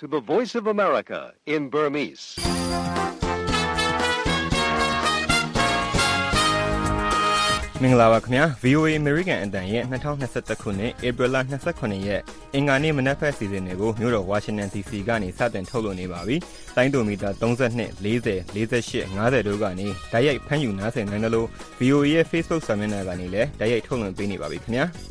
to the Voice of America in Burmese. မင်္ဂလာပါခင်ဗျာ VOA American အတန်ရဲ့2021ခုနှစ် April 29ရက်အင်္ဂါနေ့မနက်ဖက်စီစဉ်တွေကိုမြို့တော် Washington DC ကနေစတင်ထုတ်လွှင့်နေပါပြီ။တိုင်းဒိုမီတာ32 40 48 50တို့ကနေတိုက်ရိုက်ဖမ်းယူနားဆင်နိုင်တယ်လို့ VOA ရဲ့ Facebook စာမျက်နှာကနေလည်းတိုက်ရိုက်ထုတ်လွှင့်ပေးနေပါပြီခင်ဗျာ။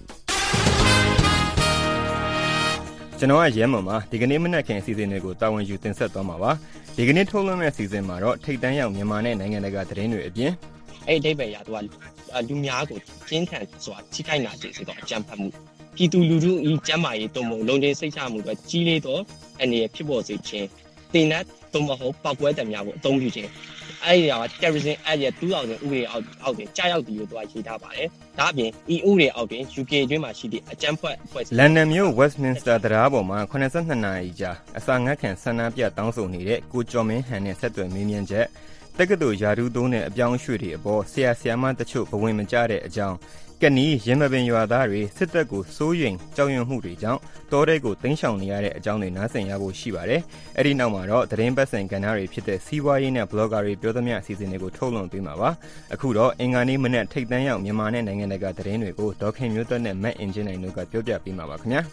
ကျွန်တော်ရဲမွန်ပါဒီကနေ့မနက်ခင်းအစီအစဉ်တွေကိုတာဝန်ယူတင်ဆက်သွားမှာပါ။ဒီကနေ့ထုတ်လွှင့်မယ့်အစီအစဉ်မှာတော့ထိပ်တန်းရောက်မြန်မာနဲ့နိုင်ငံတကာသတင်းတွေအပြင်အဲ့ဒီအဓိပ္ပာယ်ရတော့လူများကိုကျင်းထန်ဆိုတာချိခိုက်နာခြင်းဆိုတော့အကြံဖတ်မှုပြည်သူလူထုဤကျမ်းမာရေးတုံ့ပုံလုံခြုံစိတ်ချမှုတွေကြီးလေးတော့အနေနဲ့ဖြစ်ပေါ်စေခြင်းတင်တဲ့တုံ့မဟုတ်ပောက်ကွဲတယ်များကိုအသုံးပြုခြင်းအဲ့ဒီက terrorism act ရဲ့2000ဥပဒေအောက်တွင်ကြားရောက်ပြီးတော့ရေးထားပါတယ်ဒါအပြင်ဤဥပဒေအောက်တွင် UK အတွင်းမှာရှိတဲ့အကြမ်းဖက်အဖွဲ့လန်ဒန်မြို့ Westminster တရားပေါ်မှာ82နာရီကြာအစာငတ်ခံဆန္ဒပြတောင်းဆိုနေတဲ့ကိုကျော်မင်းဟန်နဲ့ဆက်သွယ်မေးမြန်းချက်တက္ကသိုလ်ယာတူးသုံးတဲ့အပြောင်းအရွှေ့တွေအပေါ်ဆရာဆရာမတချို့ဘဝင်မကျတဲ့အကြောင်းကနီးရင်မပင်ရွာသားတွေစစ်တပ်ကိုစိုးရိမ်ကြောက်ရွံ့မှုတွေကြောင့်တောထဲကိုတင်းရှောင်နေရတဲ့အကြောင်းတွေနားဆင်ရဖို့ရှိပါတယ်။အဲ့ဒီနောက်မှာတော့သတင်းပတ်စင်ကဏ္ဍတွေဖြစ်တဲ့စီးပွားရေးနဲ့ blogger တွေပြောသမျှအစီအစဉ်တွေကိုထုတ်လွှင့်ပေးမှာပါ။အခုတော့အင်္ဂါနေ့မနက်ထိပ်တန်းရောက်မြန်မာနဲ့နိုင်ငံတကာသတင်းတွေကိုဒေါခင်မျိုးသက်နဲ့မတ်အင်ဂျင်နိုင်တို့ကပြောပြပေးမှာပါခင်ဗျာ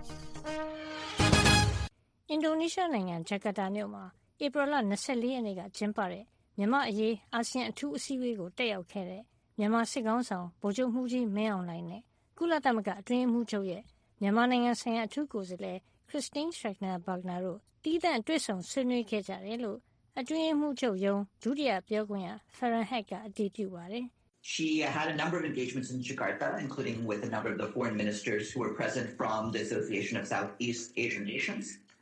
။အင်ဒိုနီးရှားနိုင်ငံဂျကာတာမြို့မှာဧပြီလ24ရက်နေ့ကကျင်းပတဲ့မြန်မာအရေးအာဆီယံအထူးအစည်းအဝေးကိုတက်ရောက်ခဲ့တဲ့မြန်မာစစ်ကောင်ဆောင်ဗိုလ်ချုပ်မှုကြီးမင်းအောင်လှိုင်နဲ့ကုလသမဂ္ဂအတွင်းရေးမှူးချုပ်ရဲ့မြန်မာနိုင်ငံဆိုင်ရာအထူးကိုယ်စားလှယ်ခရစ်စတင်းရှရက်နာဘာဂနာတို့တီးသန့်တွေ့ဆုံဆွေးနွေးခဲ့ကြတယ်လို့အတွင်းရေးမှူးချုပ်ရုံးဒုတိယပြောခွင့်ရဖရန်ဟက်ကအတည်ပြုပါတယ်။ She had a number of engagements in Jakarta, including with a number of the foreign ministers who were present from the Association of Southeast Asian Nations.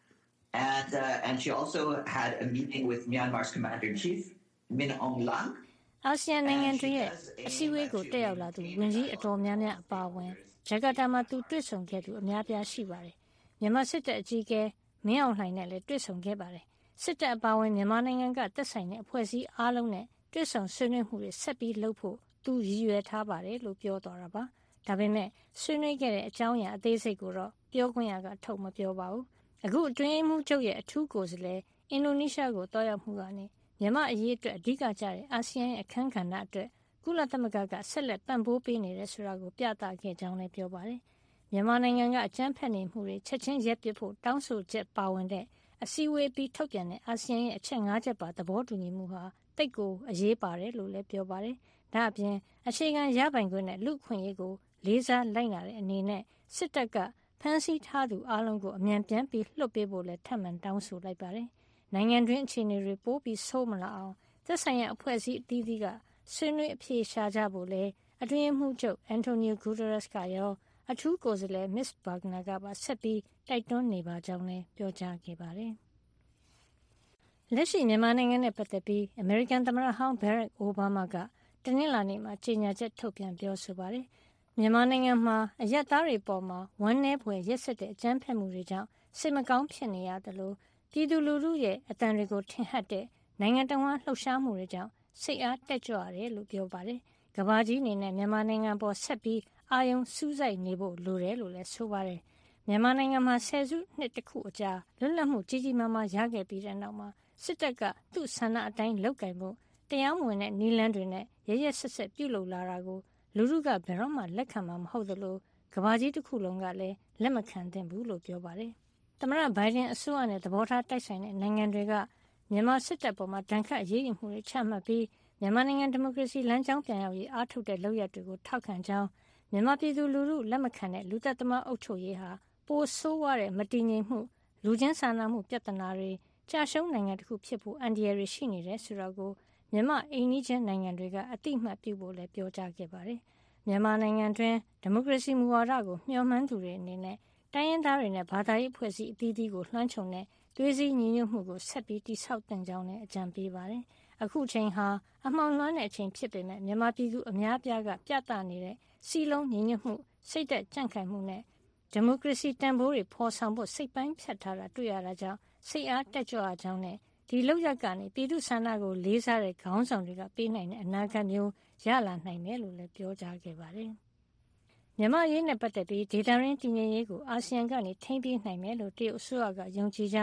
And she also had a meeting with Myanmar's commander-in-chief, Min Aung Hlaing. အာဆီယံနိုင်ငံတွေရဲ့အစည်းအဝေးကိုတက်ရောက်လာသူဝန်ကြီးအတော်များများအပါအဝင်ဂျကာတာမှာသူတွေ့ဆုံခဲ့သူအများပြားရှိပါတယ်။မြန်မာစစ်တပ်အကြီးအကဲမင်းအောင်လှိုင်နဲ့လည်းတွေ့ဆုံခဲ့ပါတယ်။စစ်တပ်အပါအဝင်မြန်မာနိုင်ငံကသက်ဆိုင်တဲ့အဖွဲ့အစည်းအားလုံးနဲ့တွေ့ဆုံဆွေးနွေးမှုတွေဆက်ပြီးလုပ်ဖို့သူရည်ရွယ်ထားပါတယ်လို့ပြောသွားတာပါ။ဒါပေမဲ့ဆွေးနွေးခဲ့တဲ့အကြောင်းအရာအသေးစိတ်ကိုတော့ပြောခွင့်ရကထုတ်မပြောပါဘူး။အခုအတွင်းရေးမှူးချုပ်ရဲ့အထူးကိုယ်စားလှယ်အင်ဒိုနီးရှားကိုတွားရောက်မှုကနေမြန်မာအရေးအတွက်အဓိကကျတဲ့အာဆီယံရဲ့အခန်းကဏ္ဍအတွက်ကုလသမဂ္ဂကဆက်လက်ပံ့ပိုးပေးနေတယ်ဆိုတာကိုပြသခဲ့ကြောင်းလည်းပြောပါတယ်။မြန်မာနိုင်ငံကအကြမ်းဖက်နေမှုတွေချက်ချင်းရပ်ပစ်ဖို့တောင်းဆိုချက်ပါဝင်တဲ့အစည်းအဝေးပြီးထုတ်ပြန်တဲ့အာဆီယံရဲ့အချက်၅ချက်ပါသဘောတူညီမှုဟာတိတ်ကိုအရေးပါတယ်လို့လည်းပြောပါတယ်။ဒါအပြင်အခြေခံရပိုင်ခွင့်နဲ့လူ့အခွင့်အရေးကိုလေးစားလိုက်နာတဲ့အနေနဲ့စစ်တပ်ကဖမ်းဆီးထားသူအလုံးကိုအမြန်ပြန်ပြီးလွှတ်ပေးဖို့လည်းထပ်မံတောင်းဆိုလိုက်ပါတယ်။နိုင်ငံတွင်းအခြေအနေတွေပိုပြီးဆိုးမလာအောင်သက်ဆိုင်ရာအဖွဲ့အစည်းအသီးသီးကဆွေးနွေးအဖြေရှာကြဖို့လဲအတွင်းရေးမှူးချုပ်အန်တိုနီယိုဂူတာရက်စ်ကရောအထူးကိုယ်စားလှယ်မစ္စဘာဂနာကပါဆက်ပြီးတိုက်တွန်းနေပါကြောင်းလည်းပြောကြားခဲ့ပါတယ်။လက်ရှိမြန်မာနိုင်ငံနဲ့ပတ်သက်ပြီးအမေရိကန်သမ္မတဟောင်းဘရက်အိုဘားမားကတနင်္လာနေ့မှာကြေညာချက်ထုတ်ပြန်ပြောဆိုပါတယ်။မြန်မာနိုင်ငံမှာအရပ်သားတွေပေါ်မှာဝမ်းနည်းဖွယ်ရက်စက်တဲ့အကြမ်းဖက်မှုတွေကြောင့်စိတ်မကောင်းဖြစ်နေရတယ်လို့ပြည်သူလူထုရဲ့အသံတွေကိုထင်ဟပ်တဲ့နိုင်ငံတော်လှုပ်ရှားမှုတွေကြောင့်စိတ်အားတက်ကြွရတယ်လို့ပြောပါတယ်။ကမ္ဘာကြီးအနေနဲ့မြန်မာနိုင်ငံပေါ်ဆက်ပြီးအာရုံစူးစိုက်နေဖို့လိုတယ်လို့လည်းဆိုပါတယ်။မြန်မာနိုင်ငံမှာဆယ်စုနှစ်တခုအကြာလွတ်လပ်မှုကြီးကြီးမားမားရခဲ့ပြီးတဲ့နောက်မှာစစ်တပ်ကသူ့ဆန္ဒအတိုင်းလုပ်ကင်ဖို့တရားမဝင်တဲ့နည်းလမ်းတွေနဲ့ရရဆက်ဆက်ပြုလုပ်လာတာကိုလူထုကဘယ်တော့မှလက်ခံမှာမဟုတ်သလိုကမ္ဘာကြီးတစ်ခုလုံးကလည်းလက်မခံသင့်ဘူးလို့ပြောပါတယ်။သမ္မတဘိုင်ဒန်အစိုးရနဲ့သဘောထားတိုက်ဆိုင်တဲ့နိုင်ငံတွေကမြန်မာစစ်တပ်ပေါ်မှာဒဏ်ခတ်အရေးယူမှုတွေချမှတ်ပြီးမြန်မာနိုင်ငံဒီမိုကရေစီလမ်းကြောင်းပြန်ရောက်ရေးအားထုတ်တဲ့လုပ်ရပ်တွေကိုထောက်ခံကြောင်းမြန်မာပြည်သူလူထုလက်မခံတဲ့လူသက်သမားအုပ်ချုပ်ရေးဟာပိုဆိုးဝါးတဲ့မတည်ငြိမ်မှုလူချင်းစာနာမှုပြဿနာတွေကြာရှုံးနိုင်ငံတစ်ခုဖြစ်ဖို့အန္တရာယ်တွေရှိနေတယ်ဆိုတာကိုမြန်မာအိမ်နီးချင်းနိုင်ငံတွေကအတိအမှတ်ပြုဖို့လည်းပြောကြားခဲ့ပါတယ်။မြန်မာနိုင်ငံတွင်ဒီမိုကရေစီမူဝါဒကိုမျှော်မှန်းသူတွေအနေနဲ့တိုင်းရင်းသားတွေနဲ့ဘာသာရေးအဖွဲ့အစည်းအသီးသီးကိုလွှမ်းခြုံတဲ့သွေးစည်းညီညွတ်မှုကိုဆက်ပြီးတည်ဆောက်တင်ကြောင်းလည်းအကြံပေးပါတယ်။အခုချိန်ဟာအမှောင်လွှမ်းတဲ့အချိန်ဖြစ်ပေမဲ့မြန်မာပြည်သူအများပြားကပြသနေတဲ့စီလုံးညီညွတ်မှုစိတ်သက်ကြံ့ခိုင်မှုနဲ့ဒီမိုကရေစီတန်ဖိုးတွေဖော်ဆောင်ဖို့စိတ်ပိုင်းဖြတ်ထားတာတွေ့ရတာကြောင့်စိတ်အားတက်ကြွကြောင်းနဲ့ဒီလောက်ရကနေပြည်သူဆန္ဒကိုလေးစားတဲ့ခေါင်းဆောင်တွေကပေးနိုင်တဲ့အနာဂတ်မျိုးရလာနိုင်တယ်လို့လည်းပြောကြားခဲ့ပါတယ်။မြန်မာရေးနဲ့ပတ်သက်ပြီးဒေသရင်းတည်ငြိမ်ရေးကိုအာဆီယံကနေထိန်းပေးနိုင်မယ်လို့တရုတ်အစိုးရကယုံကြည်ကြောင်း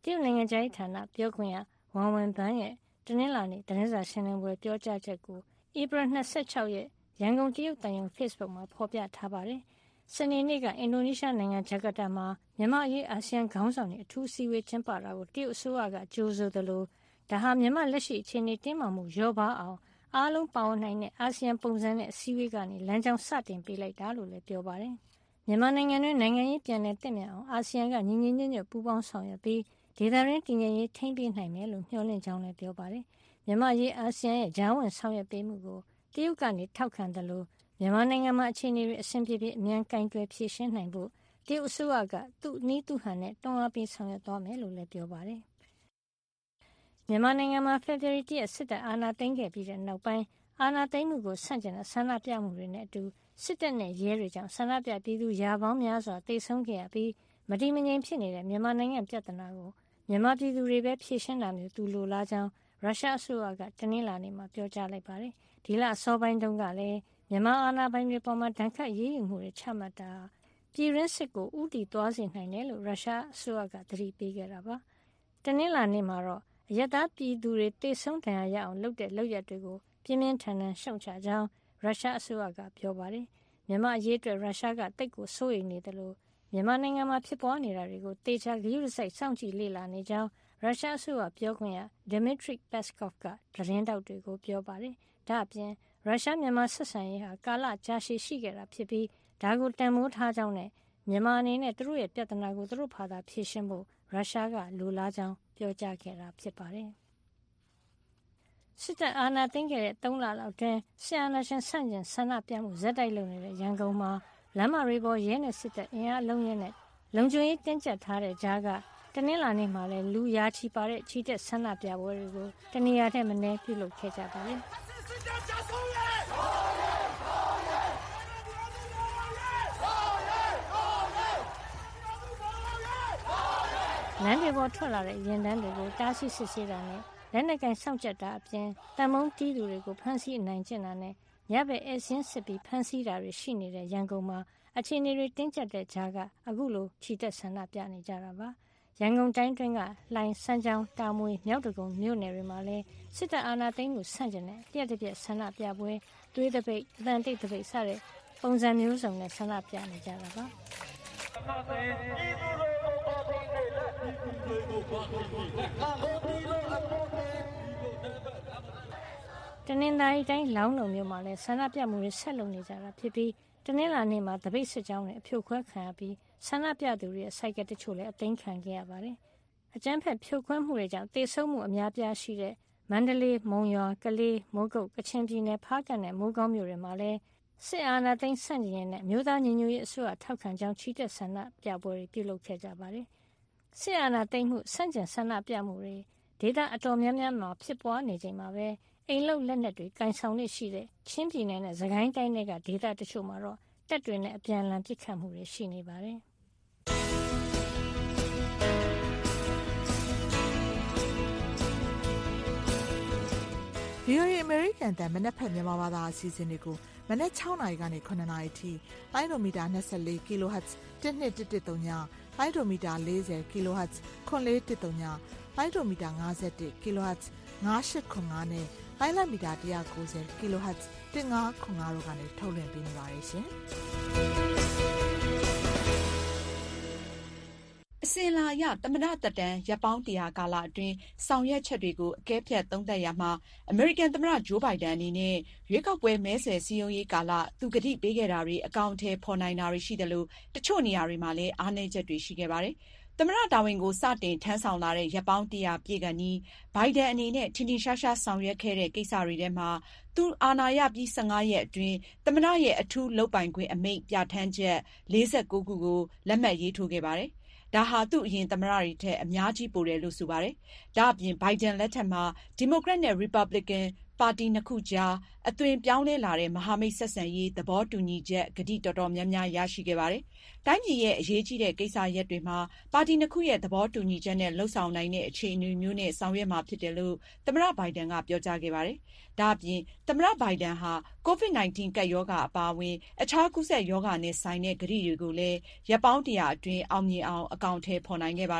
တရုတ်နိုင်ငံခြားရေးဌာနပြောခွင့်ရဝမ်ဝင်ဘန်ရဲ့တနင်္လာနေ့သတင်းစာရှင်းလင်းပွဲပြောကြားချက်ကိုဧပြီ26ရက်ရန်ကုန်တရုတ်သံရုံး Facebook မှာဖော်ပြထားပါတယ်။စနေနေ့ကအင်ဒိုနီးရှားနိုင်ငံဂျကာတာမှာမြန်မာအရေးအာဆီယံခေါင်းဆောင်တွေအထူးအစည်းအဝေးကျင်းပတာကိုတရုတ်အစိုးရကကြိုဆိုသလိုဒါဟာမြန်မာလက်ရှိအခြေအနေတင်းမာမှုလျော့ပါအောင်အားလုံးပါဝင်နိုင်တဲ့အာဆီယံပုံစံနဲ့အစည်းအဝေးကနေလမ်းကြောင်းစတင်ပေးလိုက်တာလို့လည်းပြောပါတယ်။မြန်မာနိုင်ငံတွင်းနိုင်ငံရေးပြန်လည်သင့်မြတ်အောင်အာဆီယံကညီညီညွတ်ညွတ်ပူးပေါင်းဆောင်ရွက်ပြီးဒေသရင်းတည်ငြိမ်ရေးထိန်းပေးနိုင်မယ်လို့မျှော်လင့်ကြောင်းလည်းပြောပါတယ်။မြန်မာရေးအာဆီယံရဲ့ဂျားဝင်ဆောင်ရွက်ပေးမှုကိုတရုတ်ကနေထောက်ခံသလိုမြန်မာနိုင်ငံမှာအခြေအနေတွေအဆင်ပြေပြေအမြန်ကင်တွယ်ဖြေရှင်းနိုင်ဖို့တရုတ်အစိုးရကသူ့နည်းသူ့ဟန်နဲ့တွန်းအားပေးဆောင်ရွက်သွားမယ်လို့လည်းပြောပါတယ်။မြန်မာနိုင်ငံမှာဖေဖော်ဝါရီလရက်စစ်တပ်အာဏာသိမ်းခဲ့ပြီးတဲ့နောက်ပိုင်းအာဏာသိမ်းမှုကိုဆန့်ကျင်တဲ့ဆန္ဒပြမှုတွေနဲ့အတူစစ်တပ်နဲ့ရဲတွေကြောင့်ဆန္ဒပြပြည်သူရာပေါင်းများစွာတိတ်ဆုံးခဲ့ရပြီးမတည်မငြိမ်ဖြစ်နေတဲ့မြန်မာနိုင်ငံပြဿနာကိုမြန်မာပြည်သူတွေပဲဖြေရှင်းတာမျိုးသူလိုလားကြောင်းရုရှားအစိုးရကတနင်္လာနေ့မှာပြောကြားလိုက်ပါတယ်။ဒီလအစောပိုင်းတုန်းကလည်းမြန်မာအာဏာပိုင်တွေပေါ်မှာဒဏ်ခတ်ရေးယူမှုတွေချမှတ်တာပြည်ရင်းစစ်ကိုဥတီသွားစေနိုင်တယ်လို့ရုရှားအစိုးရကသတိပေးခဲ့တာပါ။တနင်္လာနေ့မှာတော့အရပ်သားပြည်သူတွေတိတ်ဆုံးဒဏ်ရာရအောင်လုပ်တဲ့လုပ်ရက်တွေကိုပြင်းပြင်းထန်ထန်ရှုတ်ချကြောင်းရုရှားအစိုးရကပြောပါတယ်။မြန်မာအရေးအတွက်ရုရှားကတိတ်ကိုစိုးရိမ်နေတယ်လို့မြန်မာနိုင်ငံမှာဖြစ်ပွားနေတာတွေကိုတေချာဂရုစိုက်စောင့်ကြည့်လေ့လာနေကြောင်းရုရှားအစိုးရပြောခွင့်ရ Dmitry Peskov ကသတင်းတောက်တွေကိုပြောပါတယ်။ဒါ့အပြင်ရုရှားမြန်မာဆက်ဆံရေးဟာကာလကြာရှည်ရှိခဲ့တာဖြစ်ပြီးဒါကိုတန်ဖိုးထားကြောင်းနဲ့မြန်မာအနေနဲ့သူတို့ရဲ့ပြဿနာကိုသူတို့ဘာသာဖြေရှင်းဖို့ရုရှားကလိုလားကြောင်းပြောကြားခဲ့တာဖြစ်ပါတယ်။စစ်တပ်အာဏာသိမ်းခဲ့တဲ့3လလောက်တွင်ဆီယနာရှင်ဆန့်ကျင်ဆန္ဒပြမှုဇက်တိုက်လုပ်နေတဲ့ရန်ကုန်မှာလမ်းမတွေပေါ်ရဲနဲ့စစ်တပ်အင်အားအလုံးရင်းနဲ့လုံခြုံရေးတင်းကျပ်ထားတဲ့ကြားကတနင်္လာနေ့မှာလည်းလူရာချီပါတဲ့ချီတက်ဆန္ဒပြပွဲတွေကိုတနေရာထက်မနည်းပြုလုပ်ခဲ့ကြပါတယ်။လမ်းတွေပေါ်ထွက်လာတဲ့ရင်တန်းတွေကိုတားဆီးစစ်ဆေးတာနဲ့လက်နက်ကင်စောင့်ကြပ်တာအပြင်တံမုံတီးသူတွေကိုဖမ်းဆီးအနိုင်ကျင့်တာနဲ့ညဘက်ဧည့်စင်းစစ်ပြီးဖမ်းဆီးတာတွေရှိနေတဲ့ရန်ကုန်မှာအခြေအနေတွေတင်းကျပ်တဲ့ကြားကအခုလိုချီတက်ဆန္ဒပြနေကြတာပါ။ရန်ကုန်တိုင်းတွင်းကလှိုင်စမ်းချောင်းတာမွေမြောက်ဒဂုံမြို့နယ်တွေမှာလည်းစစ်တပ်အာဏာသိမ်းမှုဆန့်ကျင်တဲ့လျှက်တစ်ပြက်ဆန္ဒပြပွဲသွေးတပိတ်အတန်တိတ်တပိတ်စတဲ့ပုံစံမျိုးစုံနဲ့ဆန္ဒပြနေကြတာပါတနင်္သာရီတိုင်းလောင်းလုံမြို့မှာလည်းဆန္ဒပြမှုတွေဆက်လုပ်နေကြတာဖြစ်ပြီးတနင်္လာနေ့မှာတပိတ်စစ်ကြောင်းတွေအဖြိုခွဲခံရပြီးဆန္ဒပြသူတွေရဲ့စိုက်ကယ်တချို့လည်းအသိမ်းခံခဲ့ရပါတယ်။အကြမ်းဖက်ဖြိုခွဲမှုတွေကြောင့်တေဆုံးမှုအများပြားရှိတဲ့မန္တလေးမုံရွာကလေးမိုးကုတ်ကချင်ပြည်နယ်ဖားကန့်နဲ့မိုးကောင်းမြို့တွေမှာလည်းစစ်အာဏာသိမ်းဆန့်ကျင်ရေးနဲ့မြို့သားညီညွတ်ရေးအစိုးရထောက်ခံကြောင်းချီတက်ဆန္ဒပြပွဲတွေပြုလုပ်ခဲ့ကြပါတယ်။စစ်အာဏာသိမ်းမှုဆန့်ကျင်ဆန္ဒပြမှုတွေဒေသအတော်များများမှာဖြစ်ပွားနေချိန်မှာပဲအိမ်လုံလက်နက်တွေကင်ဆောင်နေရှိတဲ့ချင်းပြည်နယ်နဲ့စကိုင်းတိုင်းတွေကဒေသတချို့မှာတော့တပ်တွေနဲ့အပြန်အလှန်ပစ်ခတ်မှုတွေရှိနေပါတယ်။ VOA American တန်မနက်ဖက်မြန်မာဘာသာအစီအစဉ်တွေကိုမနက်6နာရီကနေ9နာရီထိလိုင်းဒိုမီတာ24 kHz 1213ညလိုင်းဒိုမီတာ40 kHz 9413ညလိုင်းဒိုမီတာ51 kHz 9895နဲ့လိုင်းလမီတာ190 kHz 1505တို့ကနေထုတ်လွှင့်ပေးနေပါတယ်ရှင်။အစဉ်လာရသမ္မတသက်တမ်းရပ်ပေါင်း100ကာလအတွင်းဆောင်ရွက်ချက်တွေကိုအကဲဖြတ်သုံးသပ်ရမှာအမေရိကန်သမ္မတဂျိုးဘိုင်ဒန်အနေနဲ့ရွေးကောက်ပွဲမဲဆွယ်စည်းရုံးရေးကာလသူကတိပေးခဲ့တာတွေအကောင့်ထဲဖော်နိုင်တာတွေရှိတယ်လို့တချို့နေရာတွေမှာလည်းအားနည်းချက်တွေရှိခဲ့ပါတယ်။သမ္မတတာဝန်ကိုစတင်ထမ်းဆောင်လာတဲ့ရပ်ပေါင်း100ပြည့်ခါနီးဘိုင်ဒန်အနေနဲ့ထင်ထင်ရှားရှားဆောင်ရွက်ခဲ့တဲ့ကိစ္စတွေထဲမှာသူအာဏာရပြီး15ရက်အတွင်းသမ္မတရဲ့အထူးလုပ်ပိုင်ခွင့်အမိန့်ပြဋ္ဌာန်းချက်49ခုကိုလက်မှတ်ရေးထိုးခဲ့ပါတယ်။ဒါဟာသူ့အရင်သမ္မတတွေထက်အများကြီးပိုတယ်လို့ဆိုပါတယ်။ဒါ့အပြင်ဘိုင်ဒန်လက်ထက်မှာဒီမိုကရက်နဲ့ရီပတ်ဘလစ်ကန်ပါတီနှစ်ခုကြားအသွင်ပြောင်းလဲလာတဲ့မဟာမိတ်ဆက်ဆံရေးသဘောတူညီချက်ဂတိတော်တော်များများရရှိခဲ့ပါတယ်။တိုင်းပြည်ရဲ့အရေးကြီးတဲ့ကိစ္စရပ်တွေမှာပါတီနှစ်ခုရဲ့သဘောတူညီချက်နဲ့လှုပ်ဆောင်နိုင်တဲ့အခြေအနေမျိုးနဲ့ဆောင်ရွက်မှာဖြစ်တယ်လို့သမ္မတဘိုင်ဒန်ကပြောကြားခဲ့ပါတယ်။ဒါ့အပြင်သမ္မတဘိုင်ဒန်ဟာ COVID-19 ကပ်ရောဂါအပါအဝင်အခြားကူးစက်ရောဂါနဲ့ဆိုင်တဲ့ဂတိတွေကိုလည်းရပ်ပေါင်း100အတွင်းအောင်မြင်အောင်အကောင်အထည်ဖော်နိုင်ခဲ့ပါတယ်။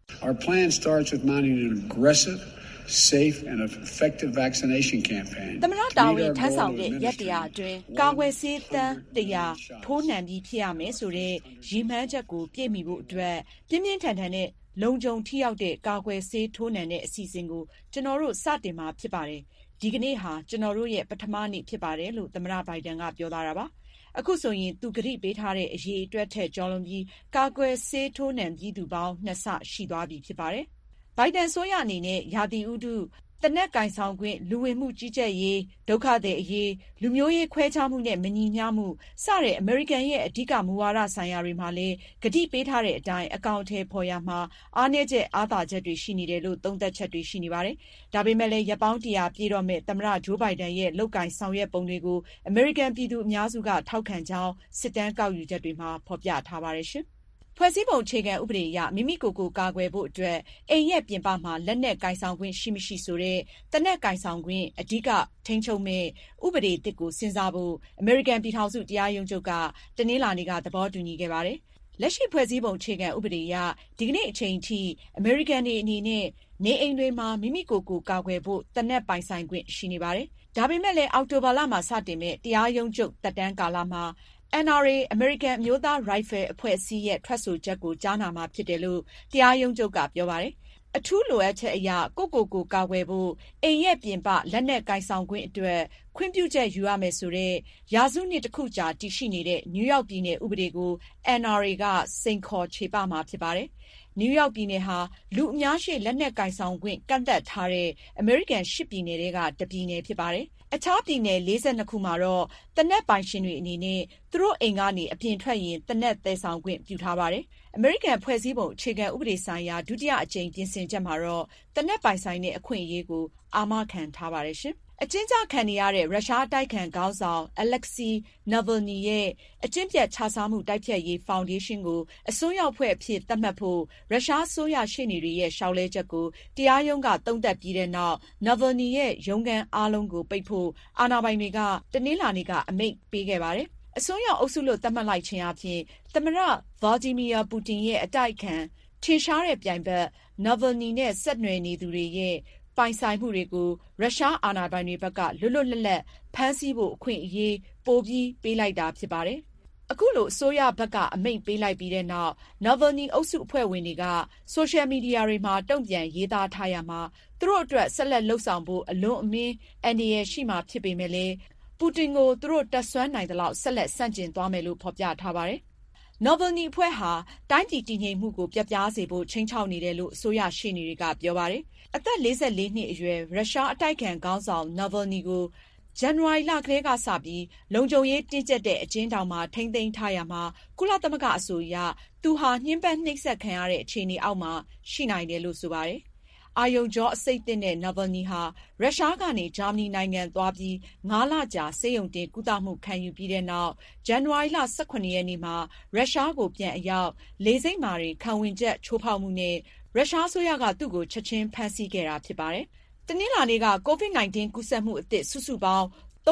Our plan starts with mounting an aggressive, safe and effective vaccination campaign. သမ္မတတာဝန်ထမ်းဆောင်တဲ့ရက်တရာအတွင်းကာကွယ်ဆေးသန်း100ထိုးနှံပြီးဖြစ်ရမယ်ဆိုတဲ့ရည်မှန်းချက်ကိုပြည့်မီဖို့အတွက်ပြင်းပြင်းထန်ထန်နဲ့လုံခြုံထိရောက်တဲ့ကာကွယ်ဆေးထိုးနှံတဲ့အစီအစဉ်ကိုကျွန်တော်တို့စတင်မှာဖြစ်ပါတယ်။ဒီကနေ့ဟာကျွန်တော်တို့ရဲ့ပထမနေ့ဖြစ်ပါတယ်လို့သမ္မတဘိုင်ဒန်ကပြောသွားတာပါ။အခုဆိုရင်သူကတိပေးထားတဲ့အရေးအတွက်ထက်ကျော်လွန်ပြီးကာကွယ်ဆေးထိုးနှံပြီးသူပေါင်း2ဆရှိသွားပြီဖြစ်ပါတယ်။ဘိုင်ဒန်ဆိုရအနေနဲ့ရာသီဥတုတနက်ကင်ဆောင်ခွင့်လူဝင်မှုကြီးကြပ်ရေးဒုက္ခသည်အရေးလူမျိုးရေးခွဲခြားမှုနဲ့မညီမျှမှုစတဲ့အမေရိကန်ရဲ့အဓိကမူဝါဒဆိုင်ရာတွေမှာလည်းကတိပေးထားတဲ့အတိုင်းအကောင့်ထဲပေါ်ရမှာအားနည်းချက်အားသာချက်တွေရှိနေတယ်လို့သုံးသပ်ချက်တွေရှိနေပါတယ်။ဒါပေမဲ့လည်းရက်ပေါင်း100ပြည့်တော့မဲ့သမ္မတဂျိုးဘိုင်ဒန်ရဲ့လုပ်ကိုင်ဆောင်ရွက်ပုံတွေကိုအမေရိကန်ပြည်သူအများစုကထောက်ခံကြောင်းစစ်တမ်းကောက်ယူချက်တွေမှာဖော်ပြထားပါတယ်ရှင်။ဖွဲ့စည်းပုံအခြေခံဥပဒေအရမိမိကိုယ်ကိုကာကွယ်ဖို့အတွက်အိမ်ရဲ့ပြင်ပမှာလက်နက်ကိုင်ဆောင်ခွင့်ရှိမရှိဆိုတဲ့တနက်ကိုင်ဆောင်ခွင့်အဓိကထိန်းချုပ်မဲ့ဥပဒေတစ်ကိုစဉ်းစားဖို့အမေရိကန်ပြည်ထောင်စုတရားရုံးချုပ်ကတနင်္လာနေ့ကသဘောတူညီခဲ့ပါတယ်။လက်ရှိဖွဲ့စည်းပုံအခြေခံဥပဒေအရဒီကနေ့အချိန်ထိအမေရိကန်တွေအနေနဲ့နေအိမ်တွေမှာမိမိကိုယ်ကိုကာကွယ်ဖို့တနက်ပိုင်ဆိုင်ခွင့်ရှိနေပါတယ်။ဒါပေမဲ့လည်းအောက်တိုဘာလမှာစတင်မဲ့တရားရုံးချုပ်သက်တမ်းကာလမှာNRA အမေရိကန်အမျိုးသားရိုင်ဖယ်အဖွဲ့အစည်းရဲ့ထွက်ဆိုချက်ကိုကြားနာမှာဖြစ်တယ်လို့တရားရုံးချုပ်ကပြောပါတယ်။အထူးလိုအပ်ချက်အရကိုကိုကာကွယ်ဖို့အိမ်ရဲ့ပြင်ပလက်နက်ကိုင်ဆောင်ခွင့်အတွက်ခွင့်ပြုချက်ယူရမယ်ဆိုတဲ့ရာစုနှစ်တစ်ခုကြာတည်ရှိနေတဲ့နယူးယောက်ပြည်နယ်ဥပဒေကို NRA ကစိန်ခေါ်ခြေပမှာဖြစ်ပါတယ်။နယူးယောက်ပြည်နယ်ဟာလူအများရှိလက်နက်ကိုင်ဆောင်ခွင့်ကန့်သတ်ထားတဲ့အမေရိကန်10ပြည်နယ်တွေကတပြည်နယ်ဖြစ်ပါတယ်။အခြားပြည်နယ်42ခုမှာတော့တနက်ပိုင်ရှင်တွေအနေနဲ့သူတို့အိမ်ကနေအပြင်ထွက်ရင်တနက်သယ်ဆောင်ခွင့်ပြုထားပါတယ်။အမေရိကန်ဖွဲ့စည်းပုံအခြေခံဥပဒေဆိုင်ရာဒုတိယအကြိမ်ပြင်ဆင်ချက်မှာတော့တနက်ပိုင်ဆိုင်တဲ့အခွင့်အရေးကိုအာမခံထားပါတယ်ရှင်။အကျဉ်းချခံနေရတဲ့ရုရှားတိုက်ခံခေါင်းဆောင် Alexei Navalny ရဲ့အကျဉ်းပြတ်ခြစားမှုတိုက်ဖျက်ရေးဖောင်ဒေးရှင်းကိုအစိုးရအဖွဲ့အဖြစ်သတ်မှတ်ဖို့ရုရှားအစိုးရရှေ့နေတွေရဲ့လျှောက်လဲချက်ကိုတရားရုံးကသုံးသပ်ပြီးတဲ့နောက် Navalny ရဲ့ရုံးခန်းအားလုံးကိုပိတ်ဖို့အာဏာပိုင်တွေကတနင်္လာနေ့ကအမိန့်ပေးခဲ့ပါတယ်။အစိုးရအုပ်စုလို့သတ်မှတ်လိုက်ခြင်းအပြင်သမ္မတ Vladimir Putin ရဲ့အတိုက်အခံထင်ရှားတဲ့ပြိုင်ဘက် Navalny နဲ့ဆက်နွယ်နေသူတွေရဲ့ပိုင်ဆိုင်မှုတွေကိုရုရှားအာဏာပိုင်တွေဘက်ကလွတ်လွတ်လပ်လပ်ဖမ်းဆီးဖို့အခွင့်အရေးပိုပြီးပေးလိုက်တာဖြစ်ပါတယ်။အခုလိုအစိုးရဘက်ကအမိန့်ပေးလိုက်ပြီးတဲ့နောက် Navalny အုပ်စုအဖွဲ့ဝင်တွေကဆိုရှယ်မီဒီယာတွေမှာတုံ့ပြန်ရေးသားထားရမှာသူတို့အတွက်ဆက်လက်လှုပ်ဆောင်ဖို့အလွန်အမင်းအန္တရာယ်ရှိမှာဖြစ်ပေမဲ့လည်းပူတင်ကိုသူတို့တပ်ဆွမ်းနိုင်သလောက်ဆက်လက်ဆန့်ကျင်သွားမယ်လို့ဖော်ပြထားပါတယ်။ Navalny အဖွဲ့ဟာတိုင်းပြည်တည်ငြိမ်မှုကိုပြတ်ပြားစေဖို့ချိန်ချောက်နေတယ်လို့အစိုးရရှေ့နေတွေကပြောပါတယ်။အသက်44နှစ်အရွယ်ရုရှားအတိုက်ခံခေါင်းဆောင် Navalny ကိုဇန်နဝါရီလကတည်းကစပြီးလုံခြုံရေးတင်းကျပ်တဲ့အကျဉ်းထောင်မှာထိန်းသိမ်းထားရမှာကုလသမဂ္ဂအဆိုအရသူဟာညှဉ်းပန်းနှိပ်စက်ခံရတဲ့အခြေအနေအောက်မှာရှိနိုင်တယ်လို့ဆိုပါတယ်။အာယုံကြောအဆိပ်သင့်တဲ့ Navalny ဟာရုရှားကနေဂျာမနီနိုင်ငံသွားပြီး9လကြာဆေးရုံတင်ကုသမှုခံယူပြီးတဲ့နောက်ဇန်နဝါရီလ18ရက်နေ့မှာရုရှားကိုပြန်အရောက်လေဆိပ်မှာခံဝင်ချက်ချိုးဖောက်မှုနဲ့ရုရှားအစိုးရကသူ့ကိုချက်ချင်းဖမ်းဆီးခဲ့တာဖြစ်ပါတယ်။တနင်္လာနေ့က COVID-19 ကူးစက်မှုအသစ်စုစုပေါင်း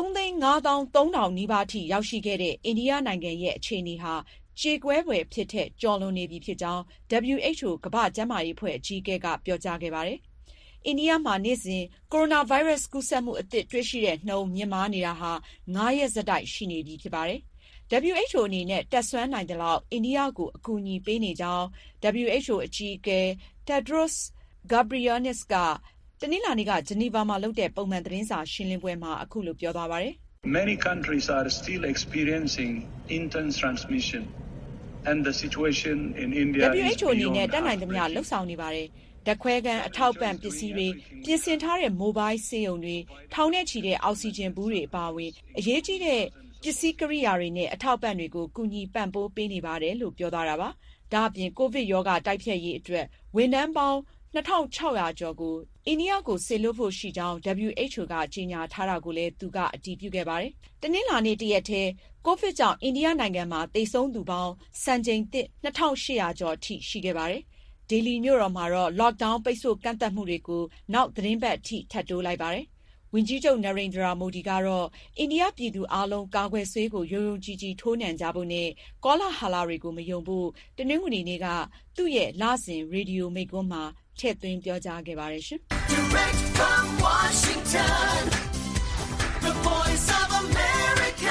3,53,000 နီးပါးထိရောက်ရှိခဲ့တဲ့အိန္ဒိယနိုင်ငံရဲ့အခြေအနေဟာကြေကွဲဖွယ်ဖြစ်တဲ့ကျော်လွန်နေပြီဖြစ်ကြောင်း WHO ကမ္ဘာ့ကျန်းမာရေးအဖွဲ့အကြီးအကဲကပြောကြားခဲ့ပါတယ်။အိန္ဒိယမှာနေ့စဉ်ကိုရိုနာဗိုင်းရပ်စ်ကူးစက်မှုအသစ်တွေ့ရှိတဲ့နှုန်းမြင့်မားနေတာဟာ9ရက်ဆက်တိုက်ရှိနေပြီဖြစ်ပါတယ်။ WHO အနေနဲ့တပ်ဆွမ်းနိုင်သလောက်အိန္ဒိယကိုအကူအညီပေးနေကြောင်း WHO အကြီးအကဲ Tedros Ghebreyesus ကတနင်္လာနေ့ကဂျနီဗာမှာလုပ်တဲ့ပုံမှန်သတင်းစာရှင်းလင်းပွဲမှာအခုလိုပြောသွားပါတယ်။ Many countries are still experiencing intense transmission and the situation in India WHO အနေနဲ့တက်နိုင်သမျှလှုပ်ဆောင်နေပါတယ်။ဓာတ်ခွဲခန်းအထောက်ပံ့ပစ္စည်းတွေပြင်ဆင်ထားတဲ့မိုဘိုင်းဆေးရုံတွေထောင်နဲ့ချီတဲ့အောက်ဆီဂျင်ဘူးတွေအပါအဝင်အရေးကြီးတဲ့ပစ္စည်းကိရိယာတွေနဲ့အထောက်ပံ့တွေကိုကူညီပံ့ပိုးပေးနေပါတယ်လို့ပြောသွားတာပါ။ဒါအပြင်ကိုဗစ်ရောဂါတိုက်ဖျက်ရေးအတွက်ဝန်ထမ်းပေါင်း2,600 ကျော်ကိုအိန္ဒိယကိုစေလွှတ်ဖို့ရှိကြောင်း WHO ကကြေညာထားတာကိုလည်းသူကအတည်ပြုခဲ့ပါတယ်။တနင်္လာနေ့တရက်ထဲကိုဗစ်ကြောင့်အိန္ဒိယနိုင်ငံမှာသေဆုံးသူပေါင်းစံချိန်သစ်2,800 ကျော်အထိရှိခဲ့ပါတယ်။ဒေလီမြို့တော်မှာတော့ lockdown ပိတ်ဆို့ကန့်သတ်မှုတွေကိုနောက်သတင်းပတ်အထိထပ်တိုးလိုက်ပါတယ်။ဝန်ကြီးချုပ်နရိန္ဒရာမိုဒီကတော့အိန္ဒိယပြည်သူအားလုံးကာကွယ်ဆေးကိုယုံယုံကြည်ကြည်ထိုးနှံကြဖို့နဲ့ကောလာဟလတွေကိုမယုံဖို့တနင်္ဂနွေနေ့ကသူ့ရဲ့လစဉ်ရေဒီယိုမိန့်ခွန်းမှာထည့်သွင်းပြောကြားခဲ့ပါတယ်ရှင်။ Direct from Washington, the voice of America,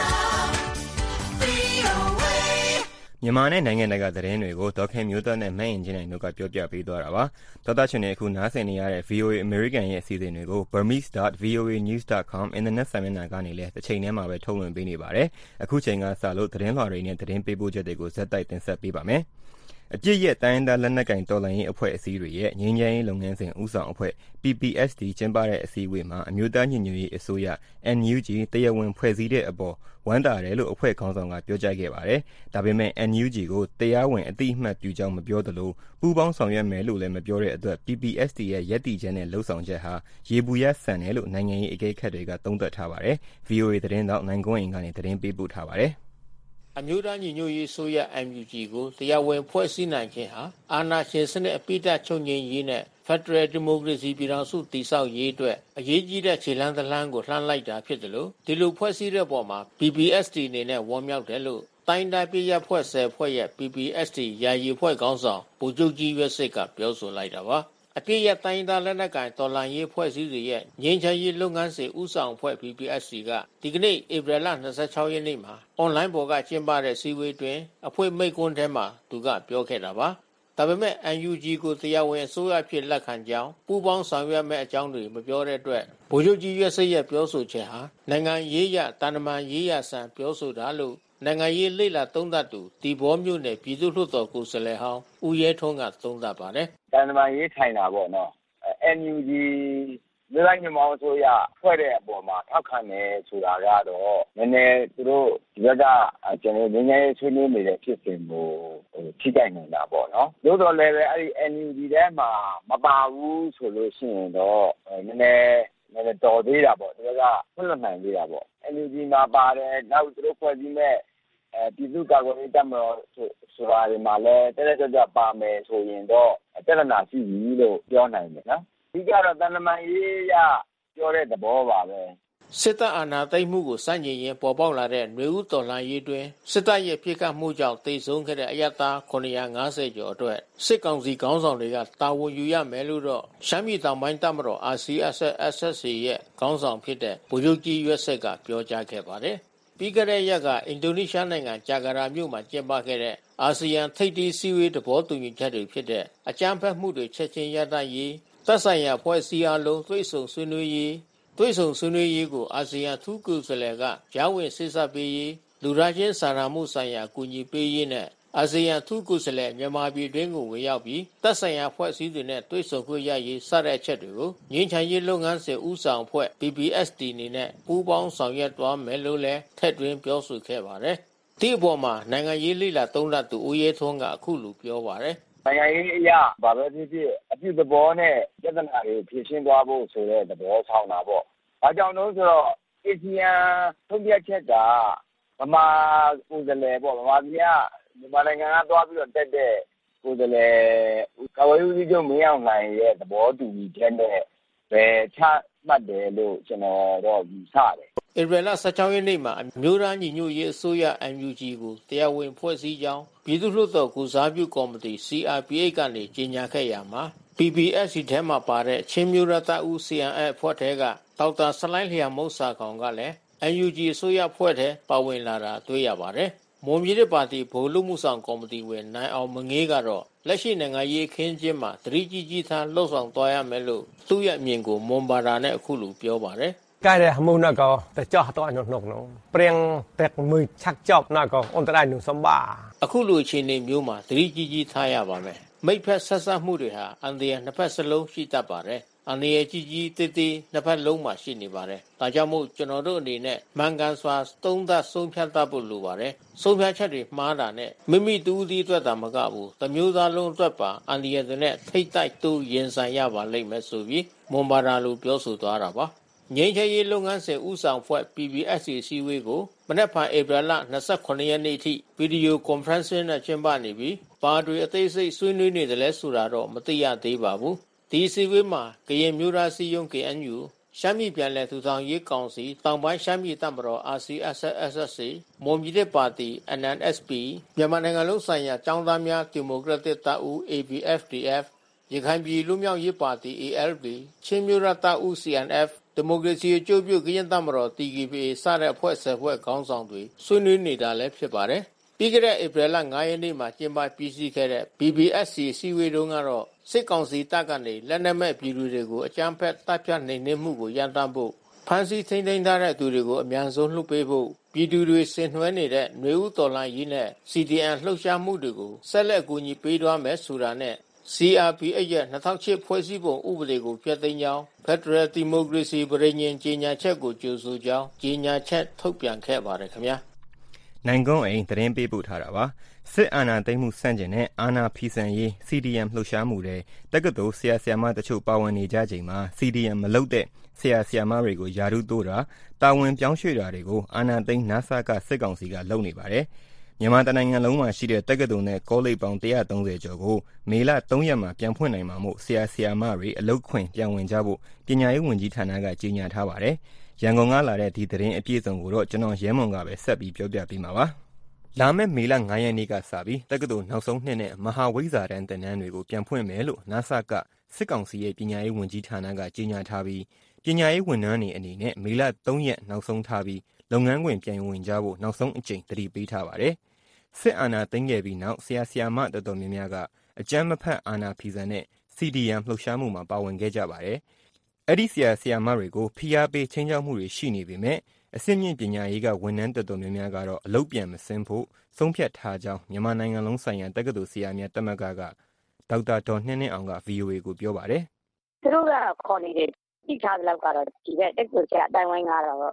VOA မြန်မာနဲ့နိုင်ငံတကာသတင်းတွေကိုဒေါက်ခင်မျိုးသားနဲ့မတ်ရင်ချင်းနိုင်တို့ကပြောပြပေးသွားတာပါ။ဒေါက်တာရှင်နဲ့အခုနားဆင်နေရတဲ့ VOA American ရဲ့အစီအစဉ်တွေကို burmese.voanews.com အင်တာနက်စာမျက်နှာကနေလည်းတစ်ချိန်တည်းမှာပဲထုတ်လွှင့်ပေးနေပါတယ်။အခုချိန်ကစလို့သတင်းလွှာတွေနဲ့သတင်းပေးပို့ချက်တွေကိုဇက်တိုက်တင်ဆက်ပေးပါမယ်။အပြစ်ရဲ့တိုင်းဒါလက်နက်ကင်တော်လှန်ရေးအဖွဲ့အစည်းတွေရဲ့ငြိမ်းချမ်းရေးလုပ်ငန်းစဉ်ဦးဆောင်အဖွဲ့ PPST ကျင်းပတဲ့အစည်းအဝေးမှာအမျိုးသားညီညွတ်ရေးအစိုးရ NUG တရားဝင်ဖွဲ့စည်းတဲ့အပေါ်ဝမ်းသာတယ်လို့အဖွဲ့ခေါင်းဆောင်ကပြောကြားခဲ့ပါတယ်။ဒါပေမဲ့ NUG ကိုတရားဝင်အတိအမှတ်ပြုကြောင်းမပြောသလိုပူးပေါင်းဆောင်ရွက်မယ်လို့လည်းမပြောတဲ့အတွက် PPST ရဲ့ယက်တီချက်နဲ့လှုပ်ဆောင်ချက်ဟာရေဘူးရဆန်တယ်လို့နိုင်ငံရေးအကဲခတ်တွေကသုံးသပ်ထားပါတယ်။ VOA သတင်းတောက်နိုင်ကွန်းအိမ်ကနေသတင်းပေးပို့ထားပါတယ်။အမျိုးသားညီညွတ်ရေးဆိုရ MUG ကိုတရားဝင်ဖွဲ့စည်းနိုင်ခြင်းဟာအာဏာရှင်စနစ်အပိဓာချုပ်ငြိမ်းရေးနဲ့ Federal Democracy ပြည်ထောင်စုတည်ဆောက်ရေးအတွက်အရေးကြီးတဲ့ခြေလှမ်းတစ်လှမ်းကိုလှမ်းလိုက်တာဖြစ်တယ်လို့ဒီလိုဖွဲ့စည်းတဲ့ပေါ်မှာ PPST အနေနဲ့ဝန်းမြောက်တယ်လို့တိုင်းတိုင်းပြည်ရပ်ဖွဲ့10ဖွဲ့ရဲ့ PPST ယာယီဖွဲ့ခေါင်းဆောင်ဗိုလ်ချုပ်ကြီးရွက်စစ်ကပြောဆိုလိုက်တာပါအပြည့်ရတိုင်းသားလက်နက်ကိုင်တော်လှန်ရေးဖွဲ့စည်းတွေရဲ့ငြိမ်းချမ်းရေးလုပ်ငန်းစဉ်ဦးဆောင်ဖွဲ့ PPSC ကဒီကနေ့ဧပြီလ26ရက်နေ့မှာအွန်လိုင်းပေါ်ကကျင်းပတဲ့စည်းဝေးတွင်အဖွဲ့မိန့်ခွန်းထဲမှာသူကပြောခဲ့တာပါဒါပေမဲ့ NUG ကိုတရားဝင်အစိုးရဖြစ်လက်ခံကြောင်းပူးပေါင်းဆောင်ရွက်မဲ့အကြောင်းတွေမပြောတဲ့အတွက်ဗိုလ်ချုပ်ကြီးရွက်စစ်ရဲ့ပြောဆိုချက်ဟာနိုင်ငံရေးရတန်တမာရေးရဆန်ပြောဆိုတာလို့နိုင်ငံရေးလိလာသုံးသပ်သူဒီဘောမျိုးနဲ့ပြည်သူ့လွှတ်တော်ကိုယ်စားလှယ်ဟောင်းဦးရဲထွန်းကသုံးသပ်ပါတယ်တန်တမာရေးထိုင်တာပေါ့နော်NUG လူတိုင်းမြန်မာအစိုးရဖွဲ့တဲ့အပေါ်မှာထောက်ခံတယ်ဆိုတာကတော့နည်းနည်းသူတို့ဒီဘက်ကကျွန်တော်ငင်းငယ်ဆွေးနွေးနေတဲ့ဖြစ်စဉ်ကိုထိခိုက်နေတာပေါ့နော်သို့တော်လည်းပဲအဲ့ဒီ NUG ထဲမှာမပါဘူးဆိုလို့ရှိရင်တော့နည်းနည်းတော်သေးတာပေါ့ဒီဘက်ကဖွင့်လွှတ်နိုင်သေးတာပေါ့NUG မှာပါတယ်နောက်သူတို့ဖွဲ့စည်းမဲ့ပြည်သူ့ကာကွယ်ရေးတပ်မတော်ဆိုတာဒီမှာလဲတက်တက်ကြွပါမယ်ဆိုရင်တော့ပြဿနာရှိပြီလို့ပြောနိုင်တယ်နော်ဒီကတော့တန်တမာရေးရပြောတဲ့သဘောပါပဲစစ်တပ်အာဏာသိမ်းမှုကိုစန့်ကျင်ရင်းပေါ်ပေါက်လာတဲ့ຫນွေဦးတော်လှန်ရေးတွင်စစ်တပ်ရဲ့ပြစ်ခတ်မှုကြောင့်တိုက်ဆုံခဲ့တဲ့အရပ်သား950ကျော်အတွက်စစ်ကောင်စီခေါင်းဆောင်တွေကတာဝန်ယူရမယ်လို့တော့ရှမ်းပြည်တောင်ပိုင်းတပ်မတော် RCSS/SSA ရဲ့ခေါင်းဆောင်ဖြစ်တဲ့ဗိုလ်ချုပ်ကြီးရွက်ဆက်ကပြောကြားခဲ့ပါတယ်ပြီးခဲ့တဲ့ရက်ကအင်ဒိုနီးရှားနိုင်ငံဂျာကာတာမြို့မှာကျင်းပခဲ့တဲ့အာဆီယံထိပ်သီးစည်းဝေးသဘောတူညီချက်တွေဖြစ်တဲ့အကြမ်းဖက်မှုတွေချက်ချင်းရပ်တန့်ရေးသက်ဆိုင်ရာဖွဲ့စည်းအားလုံးတွေ့ဆုံဆွေးနွေးရေးကိုအာဆီယံထူးကိုယ်စားလှယ်ကကြားဝင်စစ်ဆေးပေးရေးလူသားချင်းစာနာမှုဆိုင်ရာအကူအညီပေးရေးနဲ့အာဆီယံထူးကိုယ်စားလှယ်မြန်မာပြည်တွင်းကိုဝင်ရောက်ပြီးသက်ဆိုင်ရာဖွဲ့စည်းတွေနဲ့တွေ့ဆုံခွင့်ရရေးစတဲ့အချက်တွေကိုငြိမ်းချမ်းရေးလုပ်ငန်းစဉ်ဦးဆောင်ဖွဲ့ PPST အနေနဲ့ပူးပေါင်းဆောင်ရွက်သွားမယ်လို့လည်းထည့်သွင်းပြောဆိုခဲ့ပါတယ်။ဒီအပေါ်မှာနိုင်ငံရေးလိလာသုံးသပ်သူဦးရဲထွန်းကအခုလိုပြောပါတယ်။နိုင်ငံရေးအရာဘာပဲဖြစ်ဖြစ်အပြုသဘောနဲ့ပြဿနာတွေဖြေရှင်းသွားဖို့ဆိုတဲ့သဘောဆောင်တာပေါ့။ဘာကြောင့်လို့ဆိုတော့အာဆီယံသုံးပြချက်ကဗမာကိုယ်စားလှယ်ပေါ့ဗမာပြည်ကမြန်မာနိုင်ငံကသွားပြီးတော့တက်တဲ့ကိုယ်စားလှယ်ကာဝေးဦးစီးချုပ်မင်းအောင်လှိုင်ရဲ့သဘောတူညီချက်နဲ့ပဲချမှတ်တယ်လို့ကျွန်တော်တော့ယူဆတယ်ဧပြီလ16ရက်နေ့မှာအမျိုးသားညီညွတ်ရေးအစိုးရ MUG ကိုတရားဝင်ဖွဲ့စည်းကြောင်းပြည်သူ့လွှတ်တော်ကိုစားပြုကော်မတီ CRPH ကနေကြေညာခဲ့ရာမှာ PPSC ထဲမှာပါတဲ့ချင်းမျိုးရတဦး CNF ဖွဲ့ထဲကဒေါက်တာဆလိုင်းလျံမုတ်စာကောင်ကလည်း NUG အစိုးရဖွဲ့ထဲပါဝင်လာတာတွေ့ရပါတယ်။မွန်ပြည်သစ်ပါတီဗဟိုလူမှုဆောင်ကော်မတီဝင်နိုင်အောင်မငေးကတော့လက်ရှိနိုင်ငံရေးအခင်းကျင်းမှာတတိကြီးထားလှုပ်ဆောင်သွားရမယ်လို့သူ့ရဲ့အမြင်ကိုမွန်ဘာသာနဲ့အခုလိုပြောပါတယ်ကဲတဲ့ဟမှုနကောတကြောတော့နုံနောပရင်တက်မွေချက်ကြောက်နကောအွန်တရိုင်နုစမ်ဘာအခုလိုအခြေအနေမျိုးမှာတတိကြီးထားရပါမယ်မိတ်ဖက်ဆက်ဆက်မှုတွေဟာအန်ဒီယနှစ်ဖက်စလုံးရှိတတ်ပါတယ်အန်ဒီယကြီးတေးသေးနှစ်ဖက်လုံးမှာရှိနေပါတယ်ဒါကြောင့်မို့ကျွန်တော်တို့အနေနဲ့မှန်ကန်စွာသုံးသပ်ဆုံးဖြတ်တတ်ဖို့လိုပါတယ်ဆုံးဖြတ်ချက်တွေမှားတာနဲ့မိမိတူဦးသီးအတွက်တာမကဘူးတမျိုးသားလုံးအတွက်ပါအန်ဒီယတဲ့ထိတ်တိုက်တူရင်ဆိုင်ရပါလိမ့်မယ်ဆိုပြီးမွန်ဘာသာလိုပြောဆိုသွားတာပါငြိမ်းချမ်းရေးလုပ်ငန်းစဉ်ဦးဆောင်ဖွဲ့ PPSC စည်းဝေးကိုမနက်ဖြန်ဧပြီလ29ရက်နေ့အထိဗီဒီယိုကွန်ဖရင့်စနဲ့ကျင်းပနေပြီးဘာတွေအသေးစိတ်ဆွေးနွေးနေတယ်လဲဆိုတာတော့မသိရသေးပါဘူးဒီစည်းဝေးမှာကရင်မျိုးသားစည်းရုံး KNU ရှမ်းပြည်ပြန်လည်ထူထောင်ရေးကောင်စီတောင်ပိုင်းရှမ်းပြည်တပ်မတော် RCSS/SSA မွန်ပြည်သစ်ပါတီ NNSP မြန်မာနိုင်ငံလုံးဆိုင်ရာကျောင်းသားများဒီမိုကရက်တစ်တပ်ဦး ABFDF ရခိုင်ပြည်လူမျိုးရေးပါတီ ALP ချင်းမျိုးရတပ်ဦး CNF ဒီမိုကရေစီအကျိုးပြုကရင်တပ်မတော် TKPA စတဲ့အဖွဲ့10ဖွဲ့ခေါင်းဆောင်တွေဆွေးနွေးနေတာလည်းဖြစ်ပါတယ်။ပြီးခဲ့တဲ့ဧပြီလ9ရက်နေ့မှာကျင်းပပြီးစီးခဲ့တဲ့ BBSC စည်းဝေးတုန်းကတော့စစ်ကောင်စီတပ်ကနေလက်နက်မဲ့ပြည်သူတွေကိုအကြမ်းဖက်တပ်ဖြတ်နှိမ်နင်းမှုကိုရပ်တန့်ဖို့ဖမ်းဆီးထိန်းသိမ်းထားတဲ့သူတွေကိုအမြန်ဆုံးလွှတ်ပေးဖို့ပြည်သူတွေဆင်နွှဲနေတဲ့နွေဦးတော်လှန်ရေးနဲ့ CDN လှုပ်ရှားမှုတွေကိုဆက်လက်ကူညီပေးသွားမယ်ဆိုတာနဲ့ CRPH ရဲ့2008ဖွဲ့စည်းပုံဥပဒေကိုဖျက်သိမ်းကြောင်း Federal Democracy ပရိညင်ကြေညာချက်ကိုကြိုဆိုကြောင်းကြေညာချက်ထုတ်ပြန်ခဲ့ပါတယ်ခင်ဗျာနိုင်ကုန်းအိမ်သတင်းပေးပို့ထားတာပါစစ်အာဏာသိမ်းမှုဆန့်ကျင်တဲ့အာဏာဖီဆန်ရေး CDM လှုပ်ရှားမှုတွေတက္ကသိုလ်ဆရာဆရာမတချို့ပါဝင်နေကြချိန်မှာ CDM မလုပ်တဲ့ဆရာဆရာမတွေကိုယာရုတိုးတာတာဝန်ပြောင်းရွှေ့တာတွေကိုအာဏာသိမ်းနစကစစ်ကောင်စီကလုပ်နေပါတယ်မြန်မာတနိုင်ငံလုံးမှာရှိတဲ့တက္ကသိုလ်နဲ့ကောလိပ်ပေါင်း130ကျော်ကိုမေလ3ရက်မှာပြန်ဖွင့်နိုင်မှာမို့ဆရာဆရာမတွေအလုပ်ခွင်ပြန်ဝင်ကြဖို့ပညာရေးဝန်ကြီးဌာနကကြေညာထားပါတယ်ရန်ကုန်ကလာတဲ့ဒီသတင်းအပြည့်အစုံကိုတော့ကျွန်တော်ရဲမွန်ကပဲဆက်ပြီးပြောပြပေးမှာပါလာမယ့်မေလ9ရက်နေ့ကစပြီးတက္ကသိုလ်နောက်ဆုံးနှစ်နဲ့မဟာဝိဇ္ဇာတန်းသင်တန်းတွေကိုပြန်ဖွင့်မယ်လို့နစကစစ်ကောင်စီရဲ့ပညာရေးဝန်ကြီးဌာနကကြေညာထားပြီးပညာရေးဝန်ထမ်းတွေအနေနဲ့မေလ3ရက်နောက်ဆုံးထားပြီးလုပ်ငန်းခွင်ပြန်ဝင်ကြဖို့နောက်ဆုံးအကြိမ်သတိပေးထားပါတယ်စစ်အာဏာသိမ်းခဲ့ပြီးနောက်ဆရာဆရာမတော်တော်များများကအကြမ်းမဖက်အာဏာဖီဆန်တဲ့ CDM လှုပ်ရှားမှုမှာပါဝင်ခဲ့ကြပါတယ်အဲ့ဒီဆရာဆရာမတွေကိုဖိအားပေးချင်းချောက်မှုတွေရှိနေပေမဲ့အစစ်မြင့်ပညာရေးကဝန်ထမ်းတော်တော်များများကတော့အလုပ်ပြန်မဆင်းဖို့ဆုံးဖြတ်ထားကြောင်းမြန်မာနိုင်ငံလုံးဆိုင်ရာတက္ကသိုလ်ဆရာများတမကဒေါက်တာဒေါ်နှင်းနှင်းအောင်က VOA ကိုပြောပါတယ်သူတို့ကခေါ်နေတဲ့တိထားတဲ့လောက်ကတော့ဒီဘက်တက္ကသိုလ်ဆရာအတိုင်းဝိုင်းကတော့နော်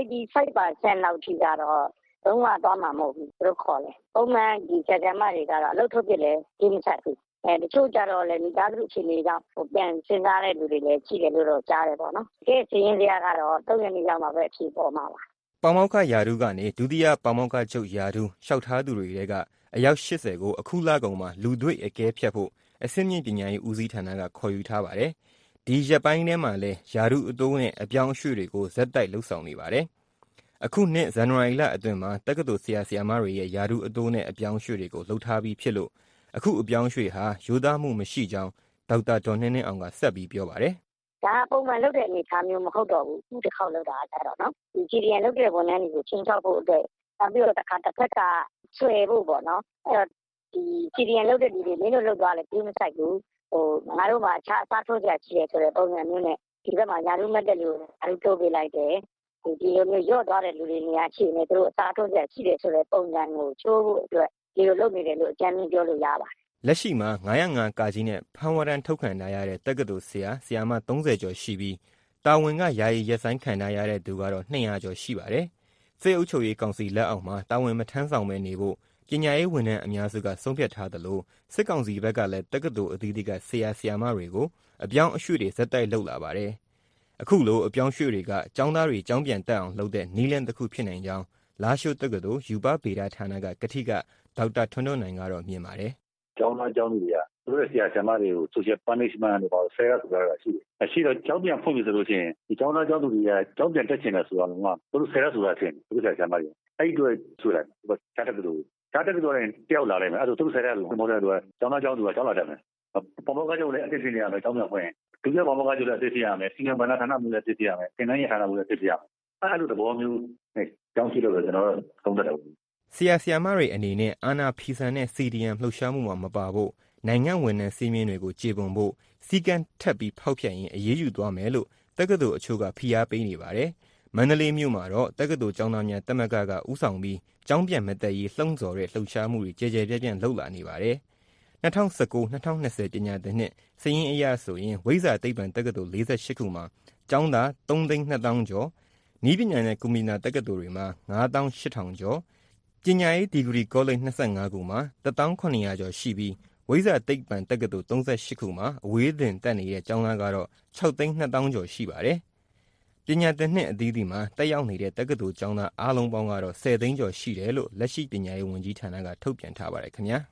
85% လောက်ထိကတော့လုံးဝသွားမှာမဟုတ်ဘူးသူတို့ခေါ်တယ်ပုံမှန်ဒီဆရာမတွေကတော့အလုပ်ထုတ်ပြလဲဒီမဆက်ဘူးတချို့ကြတော့လည်းမိသားစုအခြေအနေကြောင့်ပြန်စဉ်းစားတဲ့လူတွေလည်းရှိတယ်လို့တော့ကြားတယ်ပေါ့နော်ကဲစီရင်စရာကတော့3ရက်နေ့လောက်မှပဲအဖြေပေါ်မှာပါပေါမောက္ခယာတုကနေဒုတိယပေါမောက္ခချုပ်ယာတုလျှောက်ထားသူတွေကအယောက်80ကိုအခုလကုန်မှာလူတွေ့အကဲဖြတ်ဖို့အစစ်မြင့်ပညာရေးဦးစီးဌာနကခေါ်ယူထားပါတယ်ဒီရက်ပိုင်းထဲမှာလဲယာတုအတိုးနဲ့အပြောင်းအရွှေ့တွေကိုဇက်တိုက်လှုပ်ဆောင်နေပါတယ်အခုနှစ်ဇန်နဝါရီလအတွင်းမှာတက္ကသိုလ်ဆရာဆရာမတွေရဲ့ယာတုအတိုးနဲ့အပြောင်းအရွှေ့တွေကိုလှုပ်ထားပြီးဖြစ်လို့အခုအပြောင်းအရွှေ့ဟာရိုးသားမှုမရှိကြောင်းဒေါက်တာဒေါ်နှင်းနှင်းအောင်ကဆက်ပြီးပြောပါတယ်ဒါပုံမှန်လုပ်တဲ့အနေအထားမျိုးမဟုတ်တော့ဘူးအခုတစ်ခေါက်လုပ်တာကြတော့နော်ဒီ GDN လုပ်တဲ့ဝန်ထမ်းတွေကိုချင်းချောက်ဖို့အတွက်နောက်ပြီးတော့တစ်ခါတစ်ဖက်ကဆွဲဖို့ပေါ့နော်အဲ့တော့ဒီ GDN လုပ်တဲ့လူတွေမင်းတို့လုပ်သွားလဲပြီးမဆိုင်ဘူးငါတို့မှာအခြားအစားထိုးကြရှိတယ်ဆိုတဲ့ပုံစံမျိုးနဲ့ဒီဘက်မှာညာလူမတ်တဲ့လူတွေတိုးပေးလိုက်တယ်ဒီလိုမျိုးရော့သွားတဲ့လူတွေနေရာရှိနေသူတို့အစားထိုးကြရှိတယ်ဆိုတဲ့ပုံစံကိုချိုးဖို့အတွက်ဒီလိုလုပ်နေတယ်လို့အကြမ်းပြောလို့ရပါတယ်လက်ရှိမှာ905ကာကြီးနဲ့ဖမ်းဝရမ်းထုတ်ခံထားရတဲ့တက္ကသိုလ်ဆရာဆရာမ30ကျော်ရှိပြီးတာဝန်ကယာယီရက်ဆိုင်ခံထားရတဲ့သူကတော့200ကျော်ရှိပါတယ်စစ်အုပ်ချုပ်ရေးကောင်စီလက်အောက်မှာတာဝန်မထမ်းဆောင်ပဲနေဖို့ပညာရေးဝန်ထမ်းအများစုကဆုံးဖြတ်ထားသလိုစစ်ကောင်စီဘက်ကလည်းတက္ကသိုလ်အသီးသီးကဆရာဆရာမတွေကိုအပြောင်းအရွှေ့တွေဇက်တိုက်လုပ်လာပါတယ်အခုလိုအပြောင်းရွှေ့တွေကကျောင်းသားတွေကျောင်းပြန်တက်အောင်လုပ်တဲ့နည်းလမ်းတစ်ခုဖြစ်နိုင်ကြောင်းလာရှိုးတက္ကသိုလ်ယူပဗေဒဌာနကကထိကဒေါက်တာထွန်းထွန်းနိုင်ကတော့မြင်ပါတယ်ကျောင်းသားကျောင်းသူတွေကသူတို့ဆရာဆရာမတွေကို social punishment တွေပေါ့ဆဲရဆိုတာရှိတယ်။ရှိတော့ကျောင်းပြန်ဖွင့်ပြီဆိုလို့ရှိရင်ဒီကျောင်းသားကျောင်းသူတွေကကျောင်းပြန်တက်ချင်တယ်ဆိုတော့သူတို့ဆဲရဆိုတာဖြစ်တယ်သူတို့ဆရာဆရာမတွေအဲ့ဒီအတွက်ဆိုလိုက်ချားတက်တူတယောက်လာလိုက်မယ်အဲ့ဒါသူတို့ဆဲရလို့မဟုတ်တဲ့အတွက်ကျောင်းသားကျောင်းသူကကျောင်းလာတက်မယ်ပမောက္ခချုပ်လည်းအသိသိနေရမယ်ကျောင်းပြန်ဖွင့်ဒုတိယပမောက္ခချုပ်လည်းအသိသိရမယ်စီမံဘဏ္ဍာဌာနမျိုးလည်းအသိသိရမယ်သင်တန်းရေးဌာနမျိုးလည်းအသိသိရမယ်အဲ့လိုသဘောမျိုးကျောင်းရှိလို့ကျွန်တော်တို့သုံးသပ်တယ်ဆရာဆရာမတွေအနေနဲ့အာနာဖီဆန်တဲ့ CDM လှုပ်ရှားမှုမှာမပါဖို့နိုင်ငံဝန်ထမ်းစည်းမျဉ်းတွေကိုကျေပွန်ဖို့စီကံထပ်ပြီးဖောက်ဖျက်ရင်အရေးယူသွားမယ်လို့တက္ကသိုလ်အချို့ကဖိအားပေးနေပါတယ်မန္တလေးမြို့မှာတော့တက္ကသိုလ်ကျောင်းသားများတမကကဥဆောင်ပြီးကျောင်းပြန်မတက်ရေးလှုံ့ဆော်တဲ့လှုပ်ရှားမှုတွေကြဲကြဲပြန့်ပြန့်လုပ်လာနေပါတယ်2019-2020 ပညာသင်နှစ်စာရင်းအရဆိုရင်ဝိဇ္ဇာသိပ္ပံတက္ကသိုလ်48ခုမှာကျောင်းသား3,200,000 ကျော်နည်းပညာနဲ့ကွန်ပျူတာတက္ကသိုလ်တွေမှာ58,000 ကျော်ပညာရေးဒီဂရီကောလိပ်25ခုမှာ1,700 ကျော်ရှိပြီးဝိဇ္ဇာသိပ္ပံတက္ကသိုလ်38ခုမှာအဝေးသင်တက်နေတဲ့ကျောင်းသားကတော့6,200,000 ကျော်ရှိပါတယ်ပညာသင်နှစ်အသီးသီးမှာတက်ရောက်နေတဲ့တက္ကသိုလ်ကျောင်းသားအားလုံးပေါင်းကတော့10သိန်းကျော်ရှိတယ်လို့လက်ရှိပညာရေးဝန်ကြီးဌာနကထုတ်ပြန်ထားပါတယ်ခင်ဗျာ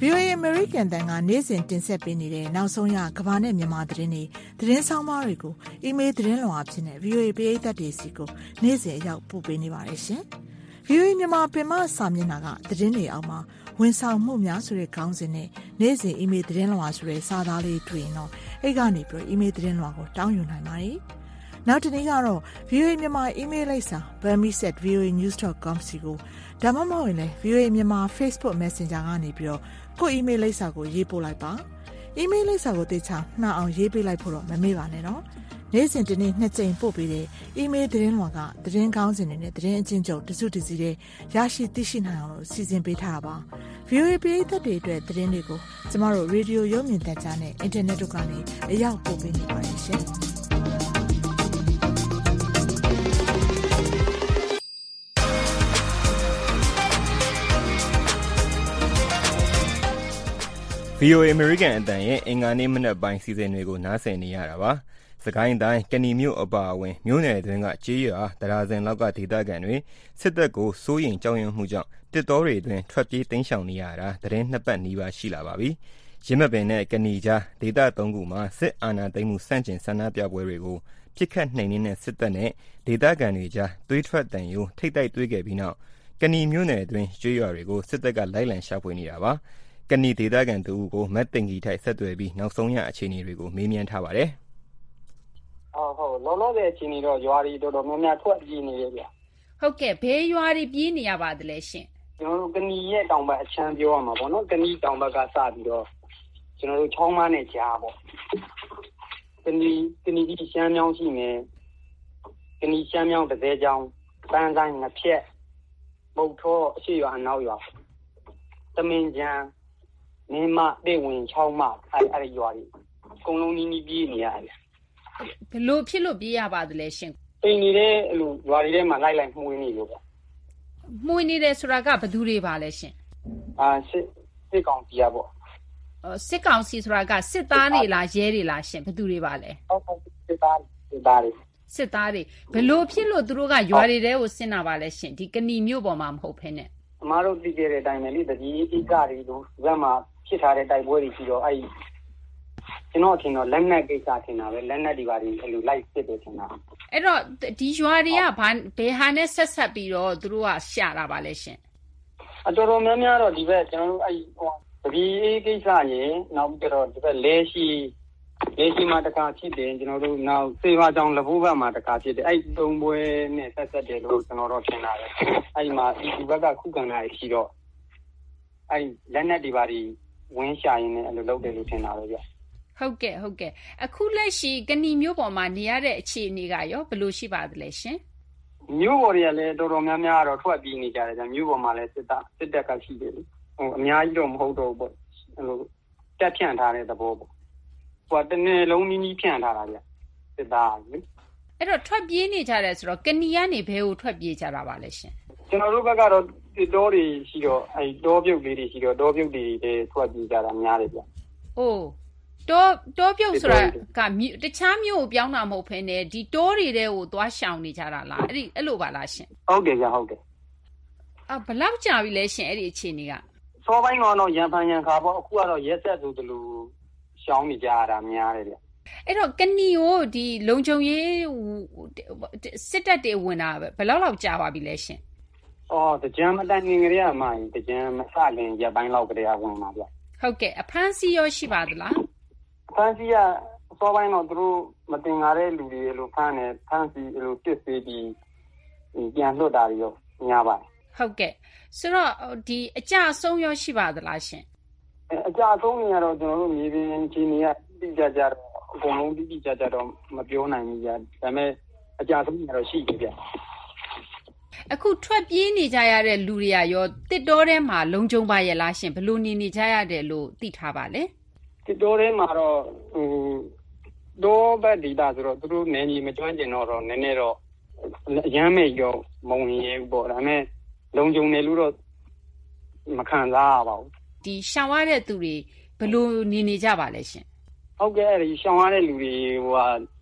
VOA American တန်ကနေ့စဉ်တင်ဆက်ပေးနေတဲ့နောက်ဆုံးရကမ္ဘာနဲ့မြန်မာသတင်းတွေသတင်းဆောင်မတွေကိုအီးမေးလ်သတင်းလွှာအဖြစ်နဲ့ VOA ပရိသတ်တွေစီကိုနေ့စဉ်အရောက်ပို့ပေးနေပါတယ်ရှင်။ VOA မြန်မာပင်မစာမျက်နှာကသတင်းတွေအောက်မှာဝန်ဆောင်မှုများဆိုတဲ့ခေါင်းစဉ်နဲ့နေ့စဉ်အီးမေးလ်သတင်းလွှာဆိုတဲ့စာသားလေးတွေ့ရင်တော့အဲ့ကနေပြီးအီးမေးလ်သတင်းလွှာကိုတောင်းယူနိုင်ပါတယ်။နောက်တစ်နေ့ကတော့ VOA မြန်မာအီးမေးလ်လိပ်စာ burmese@voanews.com စီကိုဒါမှမဟုတ်ရင်လည်း VOA မြန်မာ Facebook Messenger ကနေပြီးတော့ကိုအီးမေးလ်လိပ်စာကိုရေးပို့လိုက်ပါ။အီးမေးလ်လိပ်စာကိုတေချာမှန်အောင်ရေးပေးလိုက်ဖို့တော့မမေ့ပါနဲ့နော်။နေ့စဉ်တစ်နေ့2ကြိမ်ပို့ပေးတဲ့အီးမေးလ်သတင်းလွှာကသတင်းကောင်းစင်တွေနဲ့သတင်းအချင်းချုပ်တစုတစည်းတဲ့ရရှိသိရှိနိုင်အောင်လို့စီစဉ်ပေးထားတာပါ။ VOA ပရိသတ်တွေအတွက်သတင်းတွေကိုကျမတို့ရေဒီယိုရုပ်မြင်သံကြားနဲ့အင်တာနက်တို့ကနေအရောက်ပို့ပေးနေပါတယ်ရှင်။ VOA American အတန်ရဲ့အင်္ဂါနေ့မနက်ပိုင်းစီစဉ်တွေကိုနားဆင်နေရတာပါ။စကိုင်းတိုင်းကနီမြို့အပါအဝင်မြို့နယ်အတွင်းကကြေးရွာတရာစင်လောက်ကဒေသခံတွေစစ်တပ်ကိုစိုးရိမ်ကြောက်ရွံ့မှုကြောင့်တစ်တောတွေအတွင်းထွက်ပြေးတိမ်းရှောင်နေရတာသတင်း2ပတ်နီးပါးရှိလာပါပြီ။ရင်းမပင်နဲ့ကနီကြားဒေသ3ခုမှာစစ်အာဏာသိမ်းမှုစန့်ကျင်ဆန္ဒပြပွဲတွေကိုပြစ်ခတ်နှိမ်နင်းတဲ့စစ်တပ်နဲ့ဒေသခံတွေကြားသွေးထွက်တန်ယိုထိတ်တိုက်သွေးခဲ့ပြီးနောက်ကနီမြို့နယ်အတွင်းကြေးရွာတွေကိုစစ်တပ်ကလိုက်လံရှာဖွေနေတာပါ။ကနီဒေသခံတူကိုမတ်တင်ကြီးထိုက်ဆက်သွယ်ပြီးနောက်ဆုံးရအခြေအနေတွေကိုမေးမြန်းထားပါတယ်။ဟုတ်လောလောဆယ်အခြေအနေတော့ရွာတွေတော်တော်များများထွက်ပြေးနေတယ်ဗျ။ဟုတ်ကဲ့ဘယ်ရွာတွေပြေးနေရပါသလဲရှင်။ကျွန်တော်တို့ကနီရဲ့တောင်ဘက်အချမ်းပြောရမှာပေါ့နော်။ကနီတောင်ဘက်ကစပြီးတော့ကျွန်တော်တို့ချောင်းမနဲ့ကြားပေါ့။ကနီဒီရှမ်းမြောင်းရှိမယ်။ကနီရှမ်းမြောင်းတစ်သေးချောင်းပန်းဆိုင်ငဖြက်ပုတ်ထောအရှိရွာအနောက်ရွာသမင်ကျန်းမင်းမတေဝင်ချောင်းမအဲ့ရွာတွေအကုန်လုံးနီးပြေးနေရတယ်ဘလို့ဖြစ်လို့ပြေးရပါသလဲရှင်အိမ်နေတဲ့အဲ့လိုရွာတွေထဲမှာလိုက်မှုင်းနေလို့ပေါ့မှုင်းနေတယ်ဆိုတာကဘယ်သူတွေပါလဲရှင်စစ်ကောင်စီပေါ့စစ်ကောင်စီဆိုတာကစစ်သားတွေလားရဲတွေလားရှင်ဘယ်သူတွေပါလဲဟုတ်စစ်သားတွေဘလို့ဖြစ်လို့သူတို့ကရွာတွေထဲကိုဆင်းတာပါလဲရှင်ဒီကနီမြို့ပေါ်မှာမဟုတ်ဖ ೇನೆ အမားတို့သိခဲ့တဲ့အတိုင်းပဲလေတကြီးအိကတွေတို့ဇက်မှာဖြစ်ထားတဲ့တိုက်ပွဲတွေရှိတော့အဲ့ကျွန်တော်ထင်တော့လက်နက်ကိစ္စထင်တာပဲလက်နက်တွေပါအဲ့လိုလိုက်စစ်တယ်ထင်တာအဲ့တော့ဒီရွာတွေကဘယ်ဟာနဲ့ဆက်ပြီးတော့သူတို့ကရှာတာပါလဲရှင်အတော်တော်များများတော့ဒီဘက်ကျွန်တော်တို့အဲ့တကြီးအိကိစ္စရေနောက်ပြီးတော့ဒီဘက်လဲရှိမှာတခါဖြစ်တယ်ကျွန်တော်တို့နောက်စေဝါကြောင်လဘိုးဘက်မှာတခါဖြစ်တယ်အဲ့သုံးပွဲနဲ့ဆက်တယ်လို့ကျွန်တော်တို့ထင်တာပဲအဲ့မှာဒီဘက်ကခုခံတာရှိတော့အဲ့လက်နက်တွေပါဒီဝင်းရှာရင်းနဲ့အဲ့လိုလုပ်တယ်လို့ထင်တာပဲဗျဟုတ်ကဲ့အခုလက်ရှိကနီမျိုးပေါ်မှာနေရတဲ့အခြေအနေကရောဘယ်လိုရှိပါသလဲရှင်မျိုးပေါ်တွေကလည်းတော်တော်များများတော့ထွက်ပြေးနေကြတယ်ဗျမျိုးပေါ်မှာလည်းစစ်တပ်ကရှိတယ်ဟိုအများကြီးတော့မဟုတ်တော့ဘူးပေါ့အဲ့လိုတက်ဖြန့်ထားတဲ့သဘောပေါ့ဟိုတနေ့လုံးနီးဖြန့်ထားတာဗျစစ်သားလေအဲ့တော့ထွက်ပြေးနေကြတယ်ဆိုတော့ကနီကနေဘယ်ကိုထွက်ပြေးကြတာပါလဲရှင်ကျွန်တော်တို့ဘက်ကတော့တောတွေရှိတော့အဲတောပြုတ်လေးတွေရှိတော့တောပြုတ်တွေထွက်ပြေးကြတာများတယ်ဗျအိုးတောပြုတ်ဆိုတာကတခြားမျိုးကိုပြောင်းတာမဟုတ်ဖ ೇನೆ ဒီတောတွေတဲကိုသွားရှောင်နေကြတာလားအဲ့လိုပါလားရှင်ဟုတ်တယ်ဗျဟုတ်တယ်ဘယ်လောက်ကြာပြီလဲရှင်အဲ့ဒီအခြေအနေကစောပိုင်းကတော့ရန်ဖန်ရန်ခါပေါ့အခုကတော့ရက်ဆက်ဆိုတလူရှောင်းနေကြတာများတယ်ဗျအဲ့တော့ကနီကိုဒီလုံခြုံရေးစစ်တပ်တွေဝင်တာဘယ်လောက်ကြာပါပြီလဲရှင်တကြံမတိုင်ခင်ကလေးကမှတကြံမစခင်ရက်ပိုင်းလောက်ကလေးကဝင်ပါဗျဟုတ်ကဲ့အဖမ်းဆီးရောရှိပါသလားအဖမ်းဆီးကအစောပိုင်းတော့သူတို့မတင်ကြတဲ့လူတွေလိုဖမ်းဆီးလိုစစ်ဆေးပြီးပြန်လွတ်တာတွေရောများပါတယ်ဟုတ်ကဲ့ဆိုတော့ဒီအကြအဆုံးရောရှိပါသလားရှင်အကြအဆုံးတွေကတော့ကျွန်တော်တို့မြေပြင်ခြေနေရတိကျကြတော့အကုန်လုံးတိကျကြတော့မပြောနိုင်ဘူးကြာဒါပေမဲ့အကြအဆုံးတွေကတော့ရှိတယ်ဗျအခုထွက်ပြေးနေကြရတဲ့လူတွေကရောတစ်တောထဲမှာလုံခြုံပါရဲ့လားရှင်ဘယ်လိုနေကြရတယ်လို့သိထားပါလဲတစ်တောထဲမှာတော့တောဘက်ဒေသဆိုတော့သူတို့နယ်မြေမကျွမ်းကျင်တော့နည်းနည်းတော့အရမ်းမဲ့ရောမဝင်ရဲဘူးပေါ့ဒါပေမဲ့လုံခြုံတယ်လို့တော့မခံစားရပါဘူးဒီရှောင်ရတဲ့သူတွေဘယ်လိုနေကြပါလဲရှင်ဟုတ်ကဲ့အဲဒီရှောင်ရတဲ့လူတွေ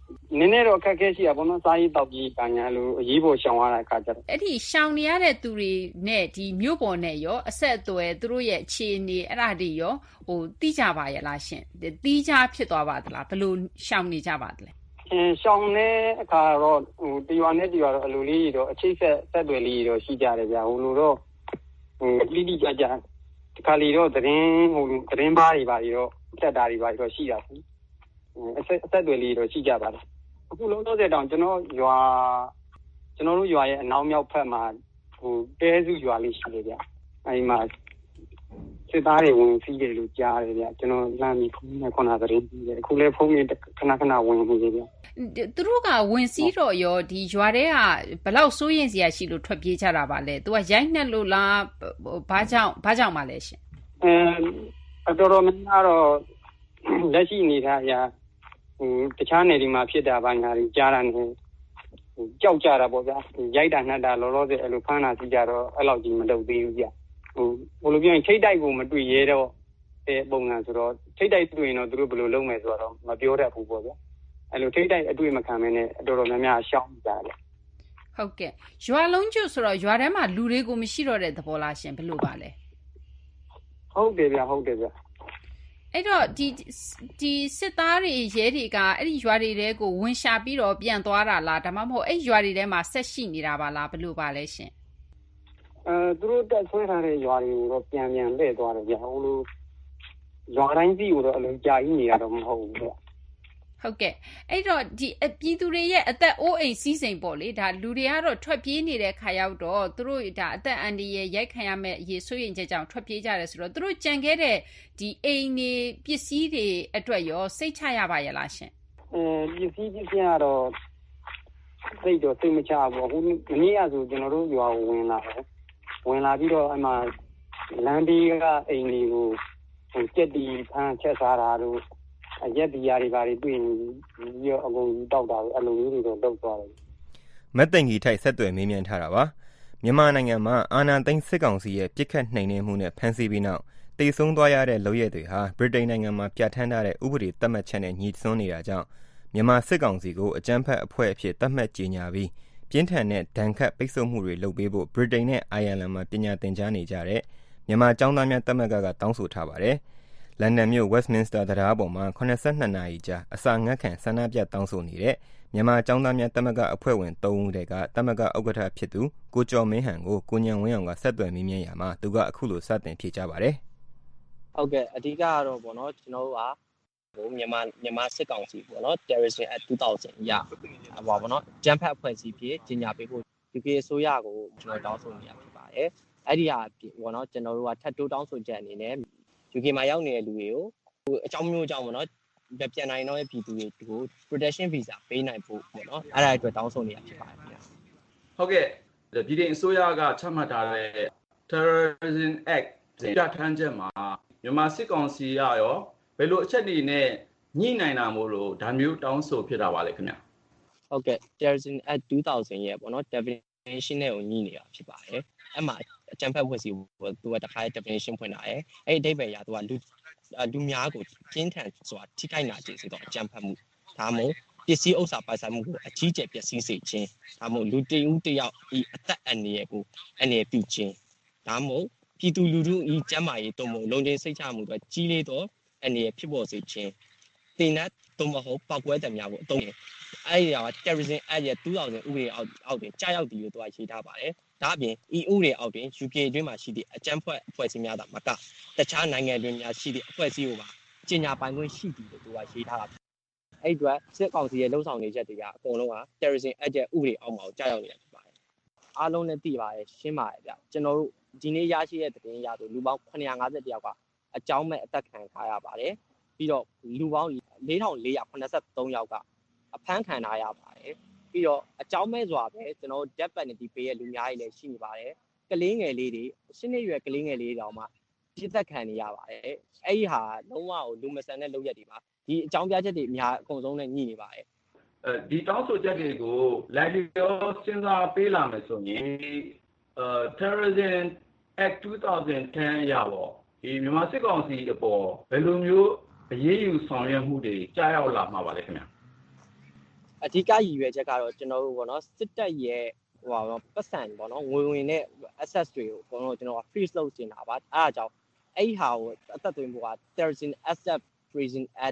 နည်းနည်းတော့အခက်အခဲရှိတာပေါ့နော်စားရေးတောက်ကြီးကညာလို့အရေးပေါ်ရှောင်ရတဲ့အခါကျတော့အဲ့ဒီရှောင်နေရတဲ့သူတွေနဲ့ဒီမြို့ပေါ်နဲ့ရောအဆက်အသွယ်သူတို့ရဲ့အခြေအနေအဲ့ဒါတွေရောတိကျပါရဲ့လားရှင်တီးခြားဖြစ်သွားပါသလားဘယ်လိုရှောင်နေကြပါသလဲရှောင်တဲ့အခါတော့တရွာနဲ့တရွာတော့အလိုလေးတော့အချိတ်ဆက်သွယ်လေးတော့ရှိကြတယ်ဗျာဟိုလိုတော့တိတိကျကျဒီခါလီတော့သတင်းပါးတွေပါပြီးတော့တက်တာတွေပါပြီးတော့ရှိတာပေါ့အဆက်သွယ်လေးတော့ရှိကြပါတယ်အခုလုံးတော့တဲ့တောင်ကျွန်တော်တို့ရွာရဲ့အနောက်မြောက်ဖက်မှာတဲစုရွာလေးရှိတယ်ဗျအဲဒီမှာစစ်သားတွေဝင်စီးတယ်လို့ကြားတယ်ဗျကျွန်တော်လမ်းပြီးဖုန်းနဲ့ခုနသတင်းပြီးတယ်အခုလည်းဖုန်းနဲ့ခဏဝင်နေတယ်ဗျသူတို့ကဝင်စီးတော့ရောဒီရွာထဲကဘယ်လောက်စိုးရင်စရာရှိလို့ထွက်ပြေးကြတာပါလဲသူကရိုက်နှက်လို့လားဘာကြောင့်မှလဲရှင်တော်တော်များများတော့လက်ရှိအနေထားအရတခြားနယ်ဒီမှာဖြစ်တာဘာညာတွေကြားတာနဲ့ကြောက်ကြတာပေါ့ဗျာရိုက်တာနှက်တာလောလောဆယ်အဲ့လိုဖမ်းတာစီကြတော့အဲ့လောက်ကြီးမလုပ်သေးဘူးဗျဘယ်လိုပြောရင်ထိတ်တိုက်ကိုမတွေ့ရဲတော့တဲ့ပုံစံဆိုတော့ထိတ်တိုက်တွေ့ရင်တော့သူတို့ဘယ်လိုလုပ်မယ်ဆိုတော့မပြောတတ်ဘူးပေါ့ဗျာအဲ့လိုထိတ်တိုက်အတွေ့မခံမနဲ့တော်တော်များများရှောင်းကြတယ်ဟုတ်ကဲ့ရွာလုံးကျွတ်ဆိုတော့ရွာထဲမှာလူတွေကိုမရှိတော့တဲ့သဘောလားရှင်ဘယ်လိုပါလဲဟုတ်တယ်ဗျအဲ့တော့ဒီစစ်သားတွေရဲတွေကအဲ့ဒီရွာတွေတဲကိုဝင်ရှာပြီးတော့ပြန်သွားတာလားဒါမှမဟုတ်အဲ့ရွာတွေထဲမှာဆက်ရှိနေတာပါလားဘယ်လိုပါလဲရှင်သူတို့တက်ဆွဲထားတဲ့ရွာတွေကိုတော့ပြန်လှည့်သွားတယ်ဗျဟိုလိုရွာတိုင်းစီကိုတော့အလုံးကြာကြီးနေရတော့မဟုတ်ဘူးဗျဟုတ်ကဲ့အဲ့တော့ဒီပြည်သူတွေရဲ့အသက်အိုးအိမ်စီးစိမ်ပေါ့လေဒါလူတွေကတော့ထွက်ပြေးနေတဲ့ခါရောက်တော့သူတို့ဒါအသက်အန္တရာယ်ရိုက်ခံရမဲ့အရေးဆိုရင်ချက်ကြောင့်ထွက်ပြေးကြတယ်ဆိုတော့သူတို့ကြံခဲ့တဲ့ဒီအိမ်တွေပစ္စည်းတွေအတွက်ရောစိတ်ချရပါရဲ့လားရှင်ပစ္စည်းကတော့စိတ်မချဘူးအခုမနေ့ကဆိုကျွန်တော်တို့ရွာကိုဝင်လာပြီးတော့အမှလမ်းဘေးကအိမ်တွေကိုကြက်တီဖမ်းချက်စားတာတို့ရက်ဒီယာတွေဘာတွေတွေ့ရင်ပြီးတော့အကုန်တောက်တာပဲအဲ့လိုမျိုးတွေတော့တောက်သွားတယ်မက်သိန်ကြီးထိုက်ဆက်သွယ်မေးမြန်းထားတာပါမြန်မာနိုင်ငံမှာအာဏာသိမ်းစစ်ကောင်စီရဲ့ပြစ်ခတ်နှိမ်နင်းမှုနဲ့ဖမ်းဆီးပြီးနောက်တိတ်ဆုံးသွားရတဲ့လုပ်ရက်တွေဟာဗြိတိန်နိုင်ငံမှာပြဋ္ဌာန်းထားတဲ့ဥပဒေသတ်မှတ်ချက်နဲ့ညီစွန်းနေတာကြောင့်မြန်မာစစ်ကောင်စီကိုအကြမ်းဖက်အဖွဲ့အဖြစ်သတ်မှတ်ကြေညာပြီးပြင်းထန်တဲ့ဒဏ်ခတ်ပိတ်ဆို့မှုတွေလုပ်ပေးဖို့ဗြိတိန်နဲ့အိုင်ယာလန်မှာပညာသင်ကြားနေကြတဲ့မြန်မာကျောင်းသားများသမဂ္ဂကတောင်းဆိုထားပါတယ်လန်ဒန်မြို့ Westminster တံတားပေါ်မှာ82နာရီကြာအစာငတ်ခံဆန္ဒပြတောင်းဆိုနေတဲ့မြန်မာကျောင်းသားများသမဂ္ဂအဖွဲ့ဝင်3ဦးတည်းကသမဂ္ဂဥက္ကဋ္ဌဖြစ်သူကိုကျော်မင်းဟန်ကိုကိုညံဝင်းအောင်ကဆက်သွယ်မေးမြန်းရာမှာသူကအခုလိုစတင်ဖြေကြားပါတယ်ဟုတ်ကဲ့အဓိကကတော့ပေါ့နော်ကျွန်တော်တို့ကမြန်မာစစ်ကောင်စီပေါ့နော် Terrorism Act 2000ရပါပေါ့နော်ဂျမ်ဖတ်အဖွဲ့အစည်းဖြစ်ကြီးညာပေးဖို့ UK အစိုးရကိုကျွန်တော်တောင်းဆိုနေတာဖြစ်ပါတယ်အဲ့ဒီဟာပေါ့နော်ကျွန်တော်တို့ကထပ်တိုးတောင်းဆိုချက်အနေနဲ့UK မှာရောက်နေတဲ့လူတွေကိုအကြောင်းမျိုးကြောင့်ပေါ့နော်ပြန်နိုင်တော့ပြည်သူတွေကို protection visa ပေးနိုင်ဖို့ပေါ့နော်အဲ့ဒါအတွက်တောင်းဆိုနေတာဖြစ်ပါတယ်ခင်ဗျာဟုတ်ကဲ့ပြည်ထောင်အစိုးရကချမှတ်ထားတဲ့ Terrorism Act ပြဋ္ဌာန်းချက်မှာမြန်မာစစ်ကောင်စီရရောဘယ်လိုအချက်တွေနဲ့ညှိနိုင်တာမို့လို့ဒါမျိုးတောင်းဆိုဖြစ်တာပါလေခင်ဗျာဟုတ်ကဲ့ Terrorism Act 2000ရဲ့ပေါ့နော် definition နဲ့ကိုညှိနေတာဖြစ်ပါတယ်အဲ့မှာအကြမ်းဖက်ဖွဲ့စည်းသူကတခါ definition ဖွင့်တာရဲ့အဲ့အဓိပ္ပာယ်အရသူကလူများကိုကျင်းထန်ဆိုတာထိခိုက်နာကျင်စေတော့အကြမ်းဖက်မှုဒါမှမဟုတ်ပစ္စည်းဥစ္စာပိုင်ဆိုင်မှုကိုအကြီးကျယ်ပျက်စီးစေခြင်းဒါမှမဟုတ်လူတဦးတယောက်ဤအသက်အန္တရာယ်ကိုအန္တရာယ်ပြုခြင်းဒါမှမဟုတ်ပြည်သူလူထုဤကျန်းမာရေးတုံ့ပြန်လုံခြုံစိတ်ချမှုတွေကြီးလေးတော့အန္တရာယ်ဖြစ်ပေါ်စေခြင်းတင်နတ်တုံ့မဟုတ်ပောက်ကွဲတယ်များကိုအသုံးအဲ့ဒီက Terrorism Act ရဲ့2000ဥပဒေအောက်တွင်ကြားရောက်တယ်လို့သူကရေးထားပါတယ်ဒါအပြင်ဤဥပဒေအောက်တွင် UK အတွင်းမှာရှိသည့်အကြမ်းဖက်အဖွဲ့အစည်းများသာမကတခြားနိုင်ငံတွင်များရှိသည့်အဖွဲ့အစည်းကိုပါကြီးညာပိုင်ခွင့်ရှိတယ်လို့သူကရေးထားတာအဲ့ဒီအတွက်စစ်ကောင်စီရဲ့လှုံ့ဆော်နေချက်တွေကအကုန်လုံးက Terrorism Act ရဲ့ဥပဒေအောက်မှာကြားရောက်နေတာဖြစ်ပါတယ်အားလုံးလည်းသိပါတယ်ရှင်းပါတယ်ဗျကျွန်တော်တို့ဒီနေ့ရရှိတဲ့သတင်းရဆိုလူပေါင်း951ယောက်ကအကြောင်းမဲ့အသက်ခံထားရပါတယ်ပြီးတော့လူပေါင်း4483ယောက်ကအဖမ်းခံထားရပါတယ်ပြီးတော့အကြောင်းမဲ့စွာပဲကျွန်တော် death penalty ပေးရလူများကြီးလည်းရှိနေပါတယ်ကလေးငယ်လေးတွေ10နှစ်ရွယ်ကလေးငယ်လေးတောင်မှပြစ်သက်ခံနေရပါတယ်အဲ့ဒီဟာလုံးဝကိုလူမဆန်တဲ့လုပ်ရက်တွေပါဒီအကြောင်းပြချက်တွေအများအကုန်ဆုံးနဲ့ညှိနေပါတယ်ဒီတောင်းဆိုချက်တွေကိုလိုက်ပြောစဉ်းစားပေးလာမယ်ဆိုရင်Terrorism Act 2010ရပေါ့ဒီမြန်မာစစ်ကောင်စီအပေါ်ဘယ်လိုမျိုးအရေးယူဆောင်ရွက်မှုတွေကြားရောက်လာမှာပါလဲခင်ဗျာအဓိကရည်ရွယ်ချက်ကတော့ကျွန်တော်တို့ပေါ့နော်စစ်တပ်ရဲ့ဟိုပတ်စံပေါ့နော်ငွေဝင်တဲ့ access တွေကိုပေါ့နော်ကျွန်တော် freeze လုပ်နေတာပါအဲ့ဒါကြောင့်အဲ့ဟာကိုအသက်သွင်းဖို့က Terrorism Asset Freezing Act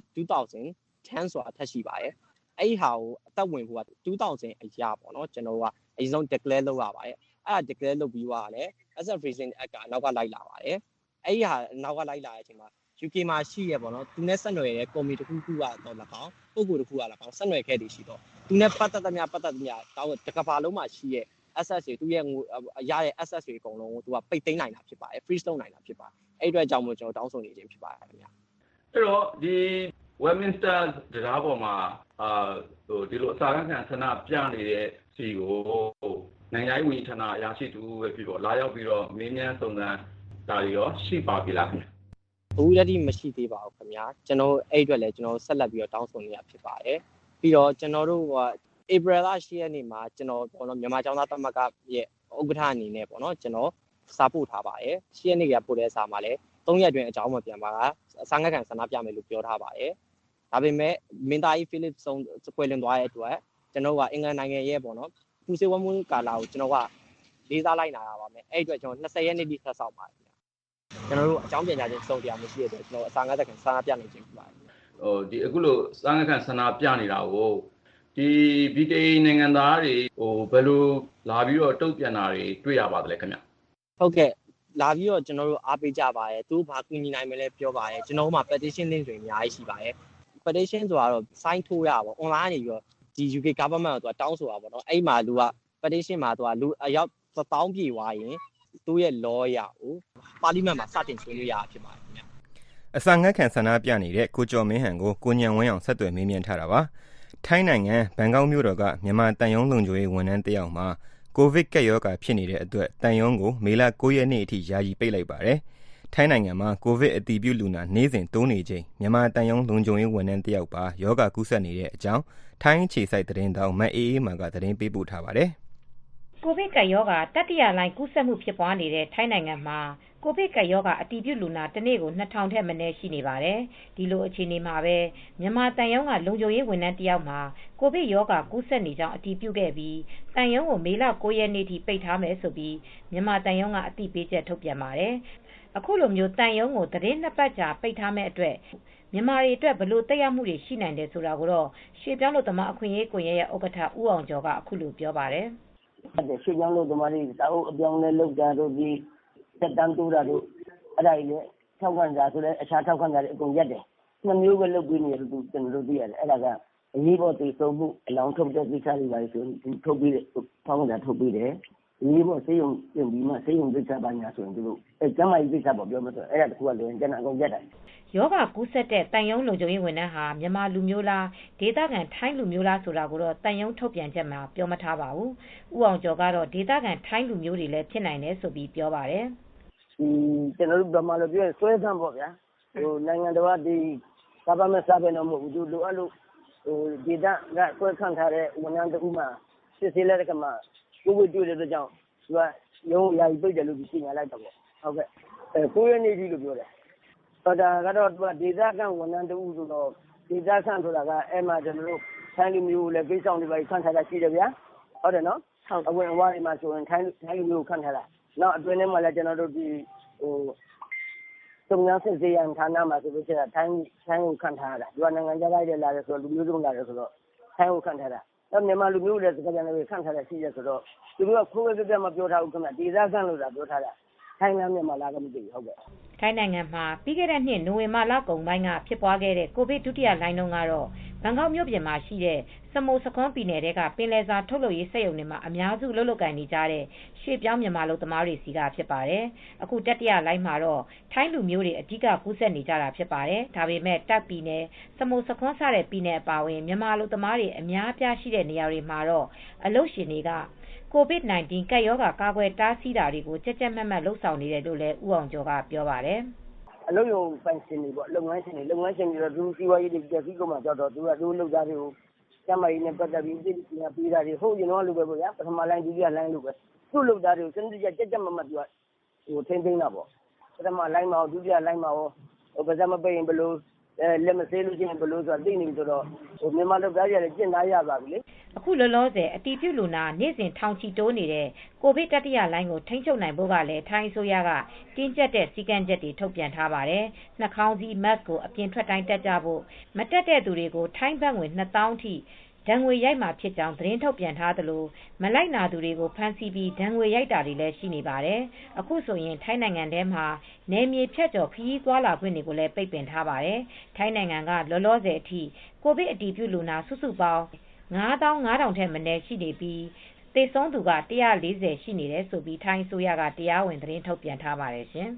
2010ဆိုတာထပ်ရှိပါတယ်အဲ့ဟာကိုအသက်ဝင်ဖို့က2000အရာပေါ့နော်ကျွန်တော်တို့ကအရင်ဆုံး declare လုပ်ရပါတယ်အဲ့ဒါ declare လုပ်ပြီးသွားတယ် Asset Freezing Act ကနောက်ကလိုက်လာပါတယ်အဲ့ဟာနောက်ကလိုက်လာတဲ့အချိန်မှာ UK မှာရှိရပေါ့နော်သူနဲ့ဆက်နွယ်တဲ့ကော်မတီတစ်ခုခုကတော့၎င်းပုံကိုယ်တစ်ခုက၎င်းဆက်နွယ်ခဲ့တည်ရှိတော့သူနဲ့ပတ်သက်သမျှတောင်းတကဘာလုံးမှာရှိရဲ့ access တွေသူရဲ့ရတဲ့ access တွေအကုန်လုံးကိုသူကပိတ်သိမ်းနိုင်တာဖြစ်ပါတယ် freeze လုပ်နိုင်တာဖြစ်ပါတယ်အဲ့အတွက်ကြောင့်မို့ကျွန်တော်တောင်းဆိုနေခြင်းဖြစ်ပါတယ်ခင်ဗျာအဲ့တော့ဒီ Westminster တရားပေါ်မှာဟိုဒီလိုအစာခံဆန္ဒပြနေတဲ့စီကိုနိုင်ငံရေးဝန်ကြီးဌာနအရာရှိတူပဲပြီးတော့လာရောက်ပြီးတော့မင်းမြန်စုံစမ်းတာတွေရောရှိပါပြီလားခင်ဗျာဘူးရည်မရှိသေးပါဘူးခင်ဗျာကျွန်တော်အဲ့အတွက်လည်းကျွန်တော်ဆက်လက်ပြီးတော့တောင်းဆိုနေရဖြစ်ပါတယ်ပြီးတော့ကျွန်တော်တို့April လ10ရက်နေ့မှာကျွန်တော်ပေါ့နော်မြန်မာကျောင်းသားသမဂ္ဂရဲ့ဥက္ကဋ္ဌအနေနဲ့ပေါ့နော်ကျွန်တော်စာပို့ထားပါတယ်10ရက်နေ့ကပို့တဲ့စာမှာလည်း3ရက်တွင်အကြောင်းမပြန်ပါကအစာငတ်ခံဆန္ဒပြမယ်လို့ပြောထားပါတယ်ဒါပေမဲ့မင်းသားကြီး Philip ဆုံးကွယ်လွန်သွားတဲ့အတွက်ကျွန်တော်ကအင်္ဂလန်နိုင်ငံရဲ့ပေါ့နော်ပူစေဝမှုကာလာကိုကျွန်တော်ကလေးစားလိုက်နာတာပါမယ်အဲ့အတွက်ကျွန်တော်20ရက်နေ့ထိဆက်ဆောင်ပါတယ်ကျွန်တော်တို့အကြောင်းပြန်ကြားခြင်းစုံတရားမရှိတဲ့အတွက်ကျွန်တော်အစာငတ်ခံဆန္ဒပြနေခြင်းဖြစ်ပါတယ်ဟိုဒီအခုလိုစာငတ်ခံဆန္ဒပြနေတာကိုဒီဗြိတိန်နိုင်ငံသားတွေဟိုဘယ်လိုလာပြီးတော့တုံ့ပြန်တာတွေတွေ့ရပါသလဲခင်ဗျဟုတ်ကဲ့လာပြီးတော့ကျွန်တော်တို့အားပေးကြပါရဲ့သူဘာကူညီနိုင်မလဲပြောပါရဲ့ကျွန်တော်တို့မှာ petition link တွေအများကြီးရှိပါရဲ့ petition ဆိုတာတော့ sign ထိုးရပါ online နေပြီးတော့ဒီ UK government ကသူကတောင်းဆိုတာပေါ့နော်အဲ့မှာလူက petition မှာသူကလူအယောက်1000ပြည့်သွားရင်သူ့ရဲ့ lawyer ကိုပါလီမန်မှာစတင်ဆွေးနွေးရဖြစ်ပါတယ်ခင်ဗျအစာငတ်ခံဆန္ဒပြနေတဲ့ကိုကျော်မင်းဟန်ကိုကိုညံဝင်းအောင်ဆက်သွယ်မေးမြန်းထားတာပါထိုင်းနိုင်ငံဘန်ကောက်မြို့တော်ကမြန်မာတန်ယုံလုံခြုံရေးဝန်ထမ်းတယောက်မှာကိုဗစ်ကပ်ရောဂါဖြစ်နေတဲ့အတွက်တန်ယုံကိုမေလ9ရက်နေ့အထိယာယီပိတ်လိုက်ပါတယ်။ထိုင်းနိုင်ငံမှာကိုဗစ်အတည်ပြုလူနာနေ့စဉ်တိုးနေချိန်မြန်မာတန်ယုံလုံခြုံရေးဝန်ထမ်းတယောက်ပါရောဂါကူးစက်နေတဲ့အကြောင်းထိုင်းခြေစိုက်သတင်းတောင်မအေးအေးမာကသတင်းပေးပို့ထားပါတယ်။ကိုဗစ်ကပ်ရောဂါတတိယလှိုင်းကူးစက်မှုဖြစ်ပွားနေတဲ့ထိုင်းနိုင်ငံမှာကိုဗစ်ကပ်ရောဂါအတည်ပြုလူနာတစ်နေ့ကို2000ထက်မနည်းရှိနေပါတယ်။ဒီလိုအခြေအနေမှာပဲမြန်မာတန်ယုံကလုံခြုံရေးဝန်ထမ်းတယောက်မှာကိုဗစ်ရောဂါကူးစက်နေကြောင်းအတည်ပြုခဲ့ပြီးတန်ယုံကိုမေလ9ရက်နေ့ထိပိတ်ထားမယ်ဆိုပြီးမြန်မာတန်ယုံကအသိပေးချက်ထုတ်ပြန်ပါတယ်။အခုလိုမျိုးတန်ယုံကိုသတင်း2ပတ်ကြာပိတ်ထားမဲ့အတွက်မြန်မာတွေအတွက်ဘလို့တက်ရောက်မှုတွေရှိနိုင်တယ်ဆိုတာကိုတော့ရွှေပြောင်းလို့သမားအခွင့်အရေးကွန်ရက်ရဲ့ဥက္ကဋ္ဌဦးအောင်ကျော်ကအခုလိုပြောပါတယ်။ရွှေပြောင်းလို့သမားတွေတာအုပ်အပြောင်းလဲလုပ်တာတို့ဒီတက်တန်းတိုးတာတို့အဲ့ဒါကြီးလည်းထောက်ခံတာဆိုလည်းအခြားထောက်ခံတာတွေအကုန်ရက်တယ်။နှစ်မျိုးပဲလုပ်ပြီးနေတယ်သူကျွန်တော်တို့သိရတယ်အဲ့ဒါကအရေးပေါ်သိဆုံးမှုအလောင်းထုတ်တဲ့ကိစ္စတွေပါဆိုထုတ်ပြီးထောက်ခံတာထုတ်ပြီးတယ်။ဒီဘောစေယုံပြင်ပြီးမှစေယုံကိစ္စပါညာဆိုရင်သူတို့ကျမ်းမာရေးကိစ္စပေါ့ပြောမှဆိုအဲ့ဒါတခုကလည်းကျန်တာအကုန်ရက်တယ်ယောဂကူးစက်တဲ့တန်ယုံလုံခြုံရေးဝန်ထမ်းဟာမြန်မာလူမျိုးလားဒေသခံထိုင်းလူမျိုးလားဆိုတာကိုတော့တန်ယုံထုတ်ပြန်ချက်မှာပြောမထားပါဘူး။ဦးအောင်ကျော်ကတော့ဒေသခံထိုင်းလူမျိုးတွေလည်းဖြစ်နိုင်တယ်ဆိုပြီးပြောပါတယ်။ကျွန်တော်တို့ဗမာလိုပြောရင်ဆွဲသမ်းပေါ့ဗျာ။ဟိုနိုင်ငံတော်ကဒီကမ္ဘာမှာစားပဲတော့မဟုတ်ဘူးသူလိုအပ်လို့ဟိုဒေသကဆွဲခံထားတဲ့ဝန်ထမ်းတူမှစစ်ဆေးလိုက်တဲ့ကမှကိုဝေတွေ့တဲ့ကြောင့်သူကရုံးယာယီပိတ်တယ်လို့ပြင်ညာလိုက်တော့ပေါ့။ဟုတ်ကဲ့။ကိုရနေပြီလို့ပြောတယ်။ဒါကတော့သူကဒေသခံဝန်ထမ်းတူဆိုတော့ဒေသခံဆိုတာကအဲ့မှာကျွန်တော်တို့ထိုင်းလူမျိုးလည်းကိစ္စတွေပဲခံထားတာရှိတယ်ဗျာ။ဟုတ်တယ်နော်။အဝင်အဝါတွေမှာဆိုရင်ထိုင်းလူမျိုးခံထားတာ။နောက်အတွင်းထဲမှာလည်းကျွန်တော်တို့ဒီဟိုတုံညာစစ်စေးရန်ဌာနမှာဆိုလို့ရှိရင်ထိုင်းကိုခံထားရတာဒီကနိုင်ငံခြားသားတွေလာတယ်ဆိုတော့လူမျိုးစုံလာတယ်ဆိုတော့ထိုင်းကိုခံထားတာတော့မြန်မာလူမျိုးတွေစကားပြန်လည်းခံထားတာရှိရဆိုတော့သူတို့ကခိုးဝဲပြမပြောထားဘူးခင်ဗျဒေသခံလို့သာပြောထားတာထိုင်းနဲ့မြန်မာလာကမသိဘူးဟုတ်ကဲ့ထိုင်းနိုင်ငံမှာပြီးခဲ့တဲ့နှစ်နိုဝင်ဘာလကုန်ပိုင်းကဖြစ်ပွားခဲ့တဲ့ကိုဗစ်ဒုတိယလှိုင်းတုန်းကတော့ဘန်ကောက်မြို့ပြင်မှာရှိတဲ့စမုစခွန်ပြည်နယ်ကပင်လယ်စာထုတ်လုပ်ရေးစက်ရုံတွေမှာအများစုလုပ်ကိုင်နေကြတဲ့ရွှေပြောင်းမြန်မာလုပ်သမားတွေစီကဖြစ်ပါတယ်။အခုတတိယလှိုင်းမှာတော့ထိုင်းလူမျိုးတွေအဓိကကူးစက်နေကြတာဖြစ်ပါတယ်။ဒါပေမဲ့တပ်ပြည်နယ်စမုစခွန်စတဲ့ပြည်နယ်အပါအဝင်မြန်မာလုပ်သမားတွေအများအပြားရှိတဲ့နေရာတွေမှာတော့အလုပ်ရှင်တွေကCOVID-19 ကပ်ရောဂါကာကွယ်တားဆီးတာတွေကိုကြက်ကြက်မတ်မတ်လှုပ်ဆောင်နေတယ်လို့လည်းဦးအောင်ကျော်ကပြောပါတယ်။အလုပ်ရုံပိုင်ရှင်တွေပေါ့လုပ်ငန်းရှင်တွေတော့သူစီဝါရေးတွေကြက်ပြီးကုန်မှာတော့သူကသူလုပ်သားတွေကိုကျမကြီးနဲ့ပတ်သက်ပြီးပြည်ပပေးတာတွေဟုတ်ရင်တော့လိုပဲပေါ့ဗျာပထမလိုင်းဒုတိယလိုင်းလိုပဲသူ့လုပ်သားတွေကိုစနစ်တကျကြက်ကြက်မတ်မတ်သူကဟိုထိန်းသိမ်းတာပေါ့ပထမလိုင်းမှာဒုတိယလိုင်းမှာဟိုဗဇက်မပိတ်ရင်ဘလို့လက်မဆေးလို့ချင်းဘလို့ဆိုတာသိနေပြီဆိုတော့မြန်မာလုပ်သားတွေကလည်းကျင့်သားရပါပြီလေအခုလောလောဆယ်အတီးပြုလူနာနေ့စဉ်ထောင်ချီတိုးနေတဲ့ကိုဗစ်တတိယလိုင်းကိုထိန်းချုပ်နိုင်ဖို့ကလည်းထိုင်းအစိုးရကတင်းကျပ်တဲ့စည်းကမ်းချက်တွေထုတ်ပြန်ထားပါတယ်။နှာခေါင်းစည်း mask ကိုအပြင်ထွက်တိုင်းတပ်ကြဖို့မတက်တဲ့သူတွေကိုထိုင်းဘတ်ငွေ 2000 ထိဒဏ်ငွေရိုက်မှာဖြစ်ကြောင်းသတင်းထုတ်ပြန်ထားသလိုမလိုက်နာသူတွေကိုဖမ်းဆီးပြီးဒဏ်ငွေရိုက်တာတွေလည်းရှိနေပါတယ်။အခုဆိုရင်ထိုင်းနိုင်ငံထဲမှာနယ်မြေဖြတ်ကျော်ခရီးသွားလာခွင့်တွေကိုလည်းပိတ်ပင်ထားပါတယ်။ထိုင်းနိုင်ငံကလောလောဆယ်အထိကိုဗစ်အတည်ပြုလူနာစုစုပေါင်း 95,000 ထက်မနည်းရှိနေပြီးသေဆုံးသူက140ရှိနေတယ်ဆိုပြီးထိုင်းအစိုးရကတရားဝင်သတင်းထုတ်ပြန်ထားပါတယ်ရှင်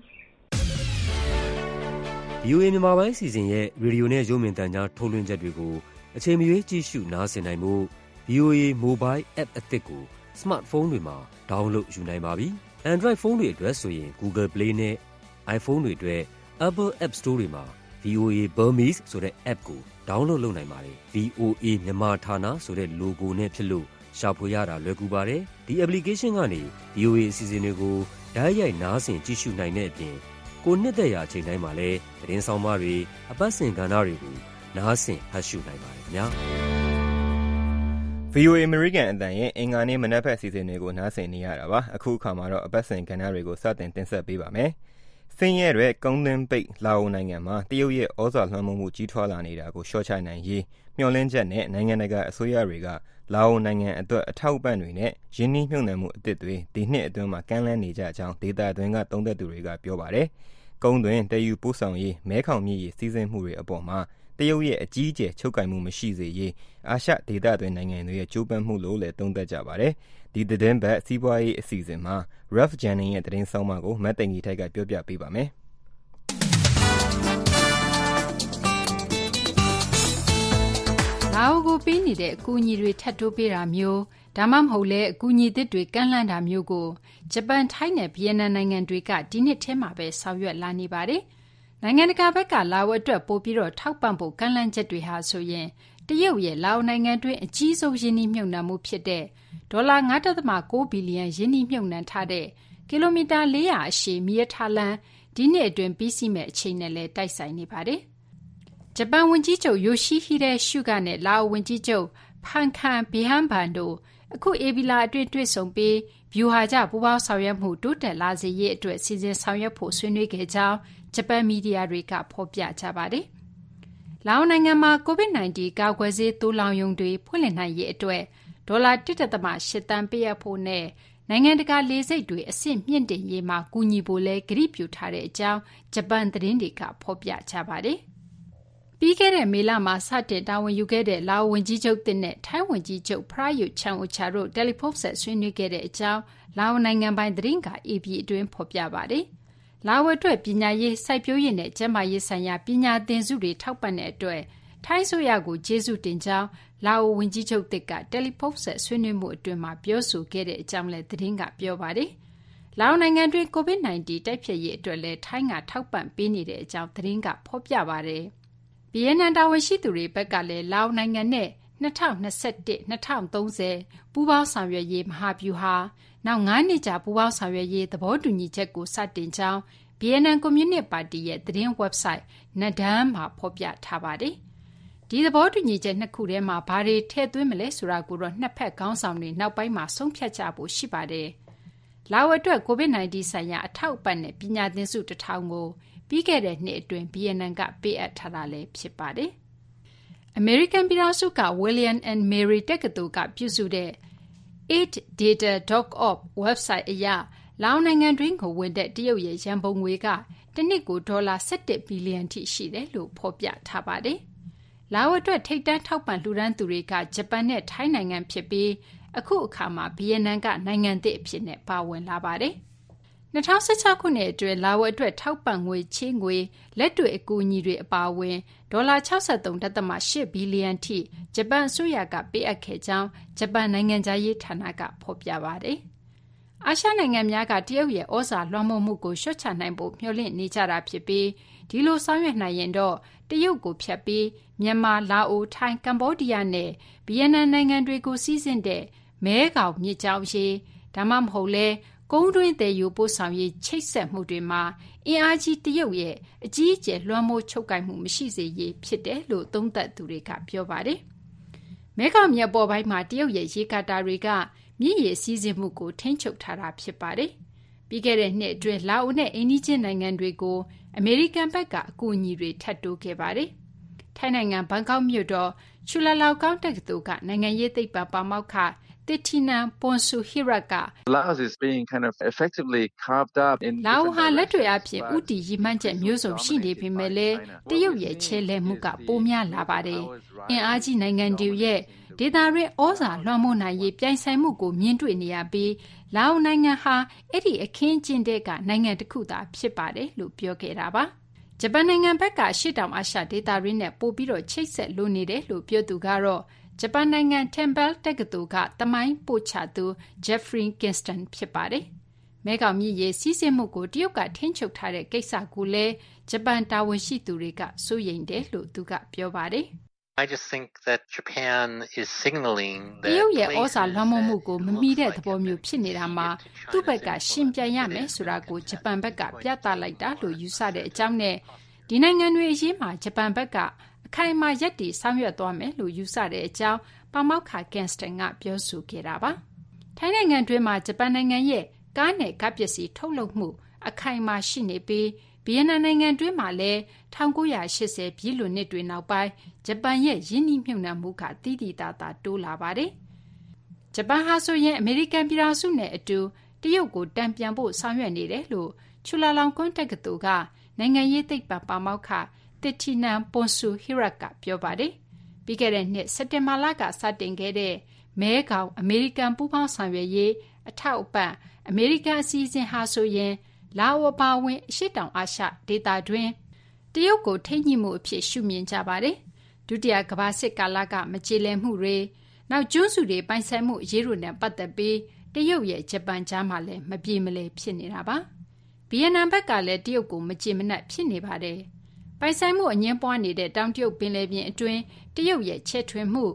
။ VOA မြန်မာပိုင်းစီစဉ်ရဲ့ရေဒီယိုနဲ့ရုပ်မြင်သံကြားထုတ်လွှင့်ချက်တွေကိုအချိန်မရွေးကြည့်ရှုနားဆင်နိုင်မှု VOA Mobile App အသစ်ကို Smartphone တွေမှာ download ယူနိုင်ပါပြီ။ Android ဖုန်းတွေအတွက်ဆိုရင် Google Play နဲ့ iPhone တွေအတွက် Apple App Store တွေမှာ VOA Burmese ဆိုတဲ့ app ကို download လုပ်နိုင်ပါတယ်။ VOA မြန်မာဌာနဆိုတဲ့ logo နဲ့ဖြစ်လို့ရှာဖွေရတာလွယ်ကူပါတယ်။ဒီ application ကနေ VOA အစီအစဉ်တွေကိုတိုက်ရိုက်နားဆင်ကြည့်ရှုနိုင်တဲ့အပြင်ကိုနှစ်သက်ရာအချိန်တိုင်းမှာလည်းသတင်းဆောင်မတွေအပတ်စဉ်ကဏ္ဍတွေကိုနားဆင်ဖတ်ရှုနိုင်ပါတယ်ခင်ဗျာ။ VOA American အသံရဲ့အင်္ဂါနေ့မနက်ဖက်အစီအစဉ်တွေကိုနားဆင်နေရတာပါအခုအခါမှာတော့အပတ်စဉ်ကဏ္ဍတွေကိုစတင်တင်ဆက်ပေးပါမယ်ဆင်းရဲတဲ့ကုန်းသွင်းပိတ်လာအိုနိုင်ငံမှာတရုတ်ရဲ့ဩဇာလွှမ်းမိုးမှုကြီးထွားလာနေတာကိုလျှော့ချနိုင်ရေးမျှော်လင့်ချက်နဲ့နိုင်ငံတကာအစိုးရတွေကလာအိုနိုင်ငံအတွက်အထောက်အပံ့တွေနဲ့ယင်းနှိမ့်မြှုပ်နှံမှုအသစ်တွေဒီနှစ်အတွင်းမှာကမ်းလှမ်းနေကြကြောင်းဒေသအတွင်းကသုံးသပ်သူတွေကပြောပါတယ်ကုန်းသွင်းတည်ယူပို့ဆောင်ရေးမဲခေါင်မြစ်ရေစီးဆင်းမှုတွေအပေါ်မှာတရုတ်ရဲ့အကြီးအကျယ်ချုပ်ကိုင်မှုမရှိစေရေးအာရှဒေသတွင်းနိုင်ငံတွေရဲ့ကြိုးပမ်းမှုလို့လည်းသုံးသပ်ကြပါတယ်ဒီသတင်းပတ်စီးပွားရေးအစီအစဉ်မှာ Ralph Jennings ရဲ့သတင်းဆောင်မကိုမတ်တင်ကြီးထိုက်ကပြောပြပေးပါမယ်လာအိုကိုပေးနေတဲ့အကူအညီတွေထပ်တိုးပေးတာမျိုးဒါမှမဟုတ်လဲအကူအညီသစ်တွေကမ်းလှမ်းတာမျိုးကိုဂျပန်ထိုင်းနဲ့ဗီယက်နမ်နိုင်ငံတွေကဒီနှစ်ထဲမှာပဲဆောင်ရွက်လာနေပါတယ်နိုင်ငံတကာဘက်ကလာအိုအတွက်ပို့ပြီးတော့ထောက်ပံ့ဖို့ကမ်းလှမ်းချက်တွေဟာဆိုရင်တရုတ်ရဲ့လာအိုနိုင်ငံတွင်းအကြီးဆုံးယင်းနှိမ့်မြုပ်နှံမှုဖြစ်တဲ့ဒေါ်လာ 9.9 ဘီလီယံယင်းနှိမ့်မြုပ်နှံထားတဲ့ကီလိုမီတာ400အရှည်မီးရထားလမ်းဒီနှစ်အတွင်းပြီးစီးမဲ့အချိန်နဲ့လည်းတိုက်ဆိုင်နေပါတယ်ဂျပန်ဝန်ကြီးချုပ်ယိုရှိဟီဒဲရှုကနဲ့လာအိုဝန်ကြီးချုပ်ဖန်ခန်ဘီဟန်ဘန်တို့အခုဧပြီလအတွင်းတွေ့ဆုံပြီးဗျူဟာကျပူးပေါင်းဆောင်ရွက်မှုတိုးတက်လာစေရေးအတွက်စီစဉ်ဆောင်ရွက်ဖို့ဆွေးနွေးခဲ့ကြောင်းဂျပန်မီဒီယာတွေကဖော်ပြကြပါတယ်။လာအိုနိုင်ငံမှာ COVID-19 ကာကွယ်ဆေးသိုးလောင်ရုံတွေဖွင့်လှစ်နိုင်ရေးအတွက်ဒေါ်လာ 1.8 သန်းပေးအပ်ဖို့နဲ့နိုင်ငံတကာလေဆိပ်တွေအဆင့်မြင့်တင်ရေးမှာကူညီဖို့လဲကတိပြုထားတဲ့အကြောင်းဂျပန်သတင်းတွေကဖော်ပြကြပါတယ်။ပြီးခဲ့တဲ့မေလမှာစတင်တာဝန်ယူခဲ့တဲ့လာအိုဝန်ကြီးချုပ်တစ်နဲ့ထိုင်းဝန်ကြီးချုပ်ဖရာယုချန်အိုချာတို့တယ်လီဖုန်းဆက်ဆွေးနွေးခဲ့တဲ့အကြောင်းလာအိုနိုင်ငံပိုင်သတင်းက AP အတွင်းဖော်ပြပါတယ်။လာအိုအတွက်ပညာရေးစိုက်ပျိုးရေးနဲ့ကျန်းမာရေးဆိုင်ရာပညာသင်စုတွေထောက်ပံ့တဲ့အတွက်ထိုင်းဆိုရကိုကျေးဇူးတင်ကြောင်းလာအိုဝန်ကြီးချုပ်တစ်ကတယ်လီဖုန်းဆက်ဆွေးနွေးမှုအတွင်းမှာပြောဆိုခဲ့တဲ့အကြောင်းလည်းသတင်းကပြောပါတယ်။လာအိုနိုင်ငံတွင်း COVID-19 တိုက်ဖျက်ရေးအတွက်လည်းထိုင်းကထောက်ပံ့ပေးနေတဲ့အကြောင်းသတင်းကဖော်ပြပါတယ်။ဗီယက်နမ်တာဝန်ရှိသူတွေဘက်ကလည်းလာအိုနိုင်ငံနဲ့2021-2030ပူးပေါင်းဆောင်ရွက်ရေးမဟာဗျူဟာနောက်9နှစ်ကြာပူးပေါင်းဆောင်ရွက်ရေးသဘောတူညီချက်ကိုစတင်ကြောင်းဗီယက်နမ်ကွန်မြူနစ်ပါတီရဲ့သတင်း website Nadam မှာဖော်ပြထားပါတယ်။ဒီသဘောတူညီချက်နှစ်ခုထဲမှာဘာတွေထည့်သွင်းမလဲဆိုတာကိုတော့နှစ်ဖက်ခေါင်းဆောင်တွေနောက်ပိုင်းမှာဆုံးဖြတ်ကြဖို့ရှိပါတယ်။လာအိုအတွက် COVID-19 ဆိုင်ရာအထောက်အပံ့နဲ့ပညာသင်စု1000ကိုပြီးခဲ့တဲ့နှစ်အတွင်းဗီယက်နမ်ကပေးအပ်ထားတာလည်းဖြစ်ပါတယ်။ အမေရိကန်ပြည်ထောင်စုက William and Mary တက္ကသိုလ်ကပြုစုတဲ့ aidData.org website အရလာအိုနိုင်ငံတွင်းကိုဝင်တဲ့တရုတ်ရဲ့ရန်ပုံငွေကတစ်နှစ်ကိုဒေါ်လာ17ဘီလီယံထိရှိတယ်လို့ဖော်ပြထားပါတယ်။လာအိုအတွက်ထိပ်တန်းထောက်ပံ့လှူဒါန်းသူတွေကဂျပန်နဲ့ထိုင်းနိုင်ငံဖြစ်ပြီးအခုအခါမှာဗီယက်နမ်ကနိုင်ငံသစ်အဖြစ်နဲ့ပါဝင်လာပါတယ်။2016ခုနှစ်အတွင်းလာအိုအတွက်ထောက်ပံ့ငွေချေးငွေလက်တွေ့အကူအညီတွေအပါအဝင်ဒေါ်လာ 63.8 ဘီလီယံထိဂျပန်အစိုးရကပေးအပ်ခဲ့ကြောင်းဂျပန်နိုင်ငံခြားရေးဌာနကဖော်ပြပါတယ်။အာရှနိုင်ငံများကတရုတ်ရဲ့ဩဇာလွှမ်းမိုးမှုကိုလျှော့ချနိုင်ဖို့မျှော်လင့်နေကြတာဖြစ်ပြီးဒီလိုဆောင်ရွက်နိုင်ရင်တော့တရုတ်ကိုဖြတ်ပြီးမြန်မာ၊လာအို၊ထိုင်း၊ကမ္ဘောဒီးယားနဲ့ဗီယက်နမ်နိုင်ငံတွေကိုစီးဆင်းတဲ့မဲခေါင်မြစ်ကြောင်းရေဒါမှမဟုတ်လဲကုန်းတွင်းသည်ယူပို့ဆောင်ရေးချိတ်ဆက်မှုတွေမှာအင်အားကြီးတရုတ်ရဲ့အကြီးအကျယ်လွှမ်းမိုးချုပ်ကိုင်မှုမရှိစေရေးဖြစ်တယ်လို့သုံးသပ်သူတွေကပြောပါတယ်။မဲခေါင်မြစ်ပေါ်ပိုင်းမှာတရုတ်ရဲ့ရေကာတာတွေကမြစ်ရေစီးဆင်းမှုကိုထိန်းချုပ်ထားတာဖြစ်ပါတယ်။ပြီးခဲ့တဲ့နှစ်အတွင်းလာအိုနဲ့အိန္ဒိချင်းနိုင်ငံတွေကိုအမေရိကန်ဘက်ကအကူအညီတွေထပ်တိုးခဲ့ပါတယ်။ထိုင်းနိုင်ငံဘန်ကောက်မြို့တော်ချူလာလောက်ကောင်းတက္ကသိုလ်ကနိုင်ငံရေးသိပ္ပံပါမောက္ခThitinan Pongsudhirak က Laos is being kind of effectively carved up in လာအိုဟာလက်တွေ့အဖြစ်ဥတီရည်မှန်းချက်မျိုးစုံရှိနေပေမဲ့လည်းတရုတ်ရဲ့ချဲလဲမှုကပိုများလာပါတယ်။အင်အားကြီးနိုင်ငံတွေရဲ့ဒေသတွင်းဩဇာလွှမ်းမိုးနိုင်ရေးပြိုင်ဆိုင်မှုကိုမြင်တွေ့နေရပြီးလာအိုနိုင်ငံဟာအဲ့ဒီအခင်းကျင်းတဲ့ကနိုင်ငံတစ်ခုသာဖြစ်ပါတယ်လို့ပြောခဲ့တာပါ။ဂျပန်နိုင်ငံဘက်ကရှေ့တောင်အာရှဒေသတွင်းနဲ့ပို့ပြီးတော့ချိတ်ဆက်လိုနေတယ်လို့ပြောသူကတော့ဂျပန်နိုင်ငံ Temple တက္ကသိုလ်ကသမိုင်းပို့ချသူ Jeffrey Kingston ဖြစ်ပါတယ်။မဲခေါင်မြစ်ရေစီးဆင်းမှုကိုတရုတ်ကထိန်းချုပ်ထားတဲ့ကိစ္စကိုလည်းဂျပန်တာဝန်ရှိသူတွေကစိုးရိမ်တယ်လို့သူကပြောပါတယ်။ I just think that Japan is signaling that တရုတ်ရဲ့ဩဇာလွှမ်းမိုးမှုကိုမမီတဲ့သဘောမျိုးဖြစ်နေတာမှာသူ့ဘက်ကရှင်ပြန်ရမယ်ဆိုတာကိုဂျပန်ဘက်ကပြသလိုက်တာလို့ယူဆတဲ့အကြောင်းနဲ့ဒီနိုင်ငံတွေအရေးမှာဂျပန်ဘက်ကအခိုင်အမာရပ်တည်ဆောင်ရွက်သွားမယ်လို့ယူဆတဲ့အကြောင်းပါမောက္ခ Kingston ကပြောဆိုခဲ့တာပါ။ထိုင်းနိုင်ငံတွင်းမှာဂျပန်နိုင်ငံရဲ့ကားနဲ့ကားပစ္စည်းထုတ်လုပ်မှုအခိုင်အမာရှိနေပြီးဗီယက်နမ်နိုင်ငံတွင်းမှာလည်း1980ပြည်လွန်နှစ်တွေနောက်ပိုင်းဂျပန်ရဲ့ရင်းနှီးမြှုပ်နှံမှုကတိတိတသာတိုးလာပါတယ်။ဂျပန်ဟာဆိုရင်အမေရိကန်ပြည်ထောင်စုနဲ့အတူတရုတ်ကိုတန်ပြန်ဖို့ဆောင်ရွက်နေတယ်လို့ချူလာလောင်ကွန်းတက္ကသိုလ်ကနိုင်ငံရေးသိပ္ပံပါမောက္ခThitinan Pongsudhirak ကပြောပါတယ်။ပြီးခဲ့တဲ့နှစ်စက်တင်ဘာလကစတင်ခဲ့တဲ့မဲခေါင်အမေရိကန်ပူးပေါင်းဆောင်ရွက်ရေးအထောက်အပံ့အမေရိကန်အစီအစဉ်ဟာဆိုရင်လာအိုပါဝင်အရှေ့တောင်အာရှဒေသတွင်းတရုတ်ကိုထိန်းညှိမှုအဖြစ်ရှုမြင်ကြပါတယ်။ဒုတိယကမ္ဘာစစ်ကာလကမကြေလည်မှုတွေနောက်ကျွန်းစုတွေပိုင်ဆိုင်မှုအရေးတို့နဲ့ပတ်သက်ပြီးတရုတ်ရဲ့ဂျပန်ကြားမှာလည်းမပြေမလည်ဖြစ်နေတာပါ။ဗီယက်နမ်ဘက်ကလည်းတရုတ်ကိုမကြေမနပ်ဖြစ်နေပါတယ်။ပိုင်ဆိုင်မှုအငင်းပွားနေတဲ့တောင်တရုတ်ပင်လယ်ပြင်အတွင်းတရုတ်ရဲ့ချဲ့ထွင်မှု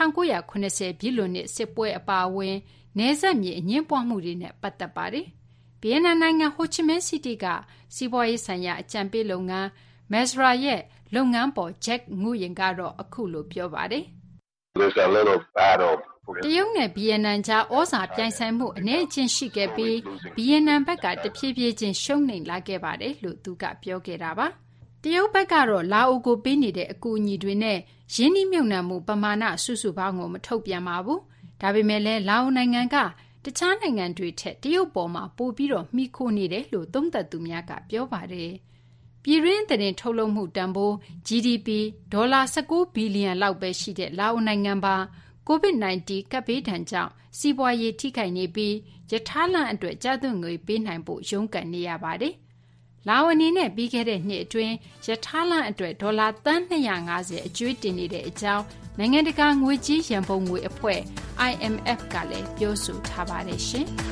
1980ပြည်လွန်နှစ်စစ်ပွဲအပါအဝင်နယ်စပ်မြေအငင်းပွားမှုတွေနဲ့ပတ်သက်ပါတယ်။ဗီယက်နမ်နိုင်ငံဟိုချီမင်းစီးတီးကစီးပွားရေးဆိုင်ရာအကြံပေးလုပ်ငန်း Mesra ရဲ့လုပ်ငန်းပေါ် Jack ငူရင်ကတော့အခုလိုပြောပါတယ်။ There's a little battle တရုတ်နဲ့ဗီယက်နမ်ကြားဩဇာပြိုင်ဆိုင်မှုအနေအချင်းရှိခဲ့ပြီးဗီယက်နမ်ဘက်ကတဖြည်းဖြည်းချင်းရှုံးနိမ့်လာခဲ့ပါတယ်လို့သူကပြောခဲ့တာပါ။တရုတ်ဘက်ကတော့လာအိုကိုပေးနေတဲ့အကူအညီတွေနဲ့ရင်းနှီးမြှုပ်နှံမှုပမာဏစုစုပေါင်းကိုမထုတ်ပြန်ပါဘူး။ဒါပေမဲ့လည်းလာအိုနိုင်ငံကတခြားနိုင်ငံတွေထက်တရုတ်ပေါ်မှာပိုပြီးတော့မှီခိုနေတယ်လို့သုံးသပ်သူများကပြောပါတယ်။ပြည်တွင်းသတင်းထုတ်လုပ်မှုတန်ဖိုး GDP ဒေါ်လာ19ဘီလီယံလောက်ပဲရှိတဲ့လာအိုနိုင်ငံပါCOVID-19 ကပ်ဘေးဒဏ်ကြောင့်စီးပွားရေးထိခိုက်နေပြီးရထားလမ်းအတွက်ကျသင့်ငွေပေးနိုင်ဖို့ရုန်းကန်နေရပါတယ်။လာအိုအနေနဲ့ပြီးခဲ့တဲ့နှစ်အတွင်းရထားလမ်းအတွက်ဒေါ်လာသန်း250အကျွေးတင်နေတဲ့အကြောင်းနိုင်ငံတကာငွေကြေးရန်ပုံငွေအဖွဲ့ IMF ကလည်းပြောဆိုထားပါတယ်ရှင်။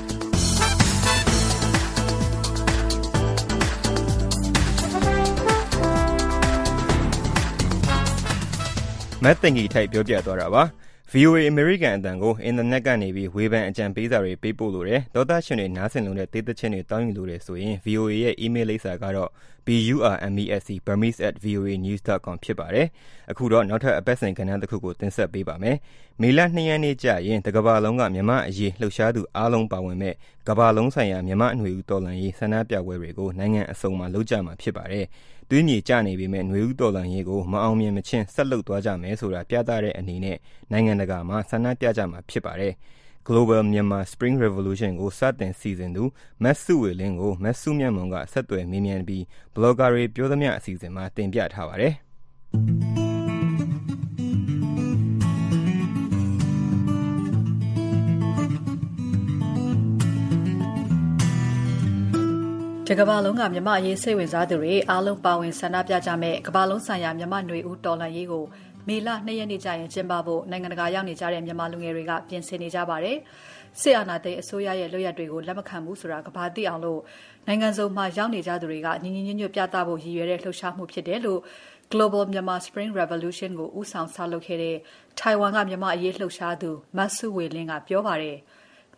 မတ်တင်ကြီးထိုက်ပြောပြသွားတာပါ။ VOA American အတန်ကိုအင်တာနက်ကနေပြီးဝေဖန်အကြံပေးစာတွေပေးပို့လို့တယ်ဒေါသရှင်တွေနားဆင်လို့တဲ့တေးသချင်းတွေတောင်းယူလို့တယ်ဆိုရင် VOA ရဲ့ email လိပ်စာကတော့ burmese@voanews.com ဖြစ်ပါတယ်။အခုတော့နောက်ထပ်အပတ်စဉ်ကဏ္ဍတစ်ခုကိုတင်ဆက်ပေးပါမယ်။မေလ2ရက်နေ့ကျရင်တကမ္ဘာလုံးကမြန်မာအရေးလှုပ်ရှားသူအားလုံးပါဝင်မဲ့ကမ္ဘာလုံးဆိုင်ရာမြန်မာအနှွေဦးတော်လှန်ရေးဆန္ဒပြပွဲတွေကိုနိုင်ငံအစုံမှာလုပ်ကြမှာဖြစ်ပါတယ်။သွေးမြေကျနေပေမဲ့ຫນွေဦးတော်လှန်ရေးကိုမအောင်မြင်မချင်းဆက်လုပ်သွားကြမယ်ဆိုတာပြသတဲ့အနေနဲ့နိုင်ငံတကာမှာဆန္ဒပြကြမှာဖြစ်ပါတယ်။ Global Myanmar Spring Revolution ကိုစတင်စီစဉ်သူမတ်စုဝေလင်းကိုမတ်စုမြတ်မွန်ကဆက်သွယ်မေးမြန်းပြီးဘလော့ဂါတွေပြောသမျှအစီအစဉ်မှာတင်ပြထားပါတယ်။တကမ္ဘာလုံးကမြမအရေးစိတ်ဝင်စားသူတွေအားလုံးပါဝင်ဆန္ဒပြကြမဲ့ကမ္ဘာလုံးဆိုင်ရာမြမຫນွေဦးတော်လှန်ရေးကိုမေလ2ရက်နေ့ကျရင်ကျင်းပဖို့နိုင်ငံတကာရောက်နေကြတဲ့မြန်မာလူငယ်တွေကပြင်ဆင်နေကြပါတယ်။စစ်အာဏာသိမ်းအစိုးရရဲ့လုပ်ရပ်တွေကိုလက်မခံဘူးဆိုတာကမ္ဘာသိအောင်လို့နိုင်ငံစုံမှာရောက်နေကြသူတွေကညီညီညွတ်ညွတ်ပြသဖို့ရည်ရွယ်တဲ့လှုပ်ရှားမှုဖြစ်တယ်လို့ Global Myanmar Spring Revolution ကိုဦးဆောင်ဆောက်လုပ်ခဲ့တဲ့ထိုင်ဝမ်ကမြမအရေးလှုပ်ရှားသူမတ်စုဝေလင်းကပြောပါတယ်။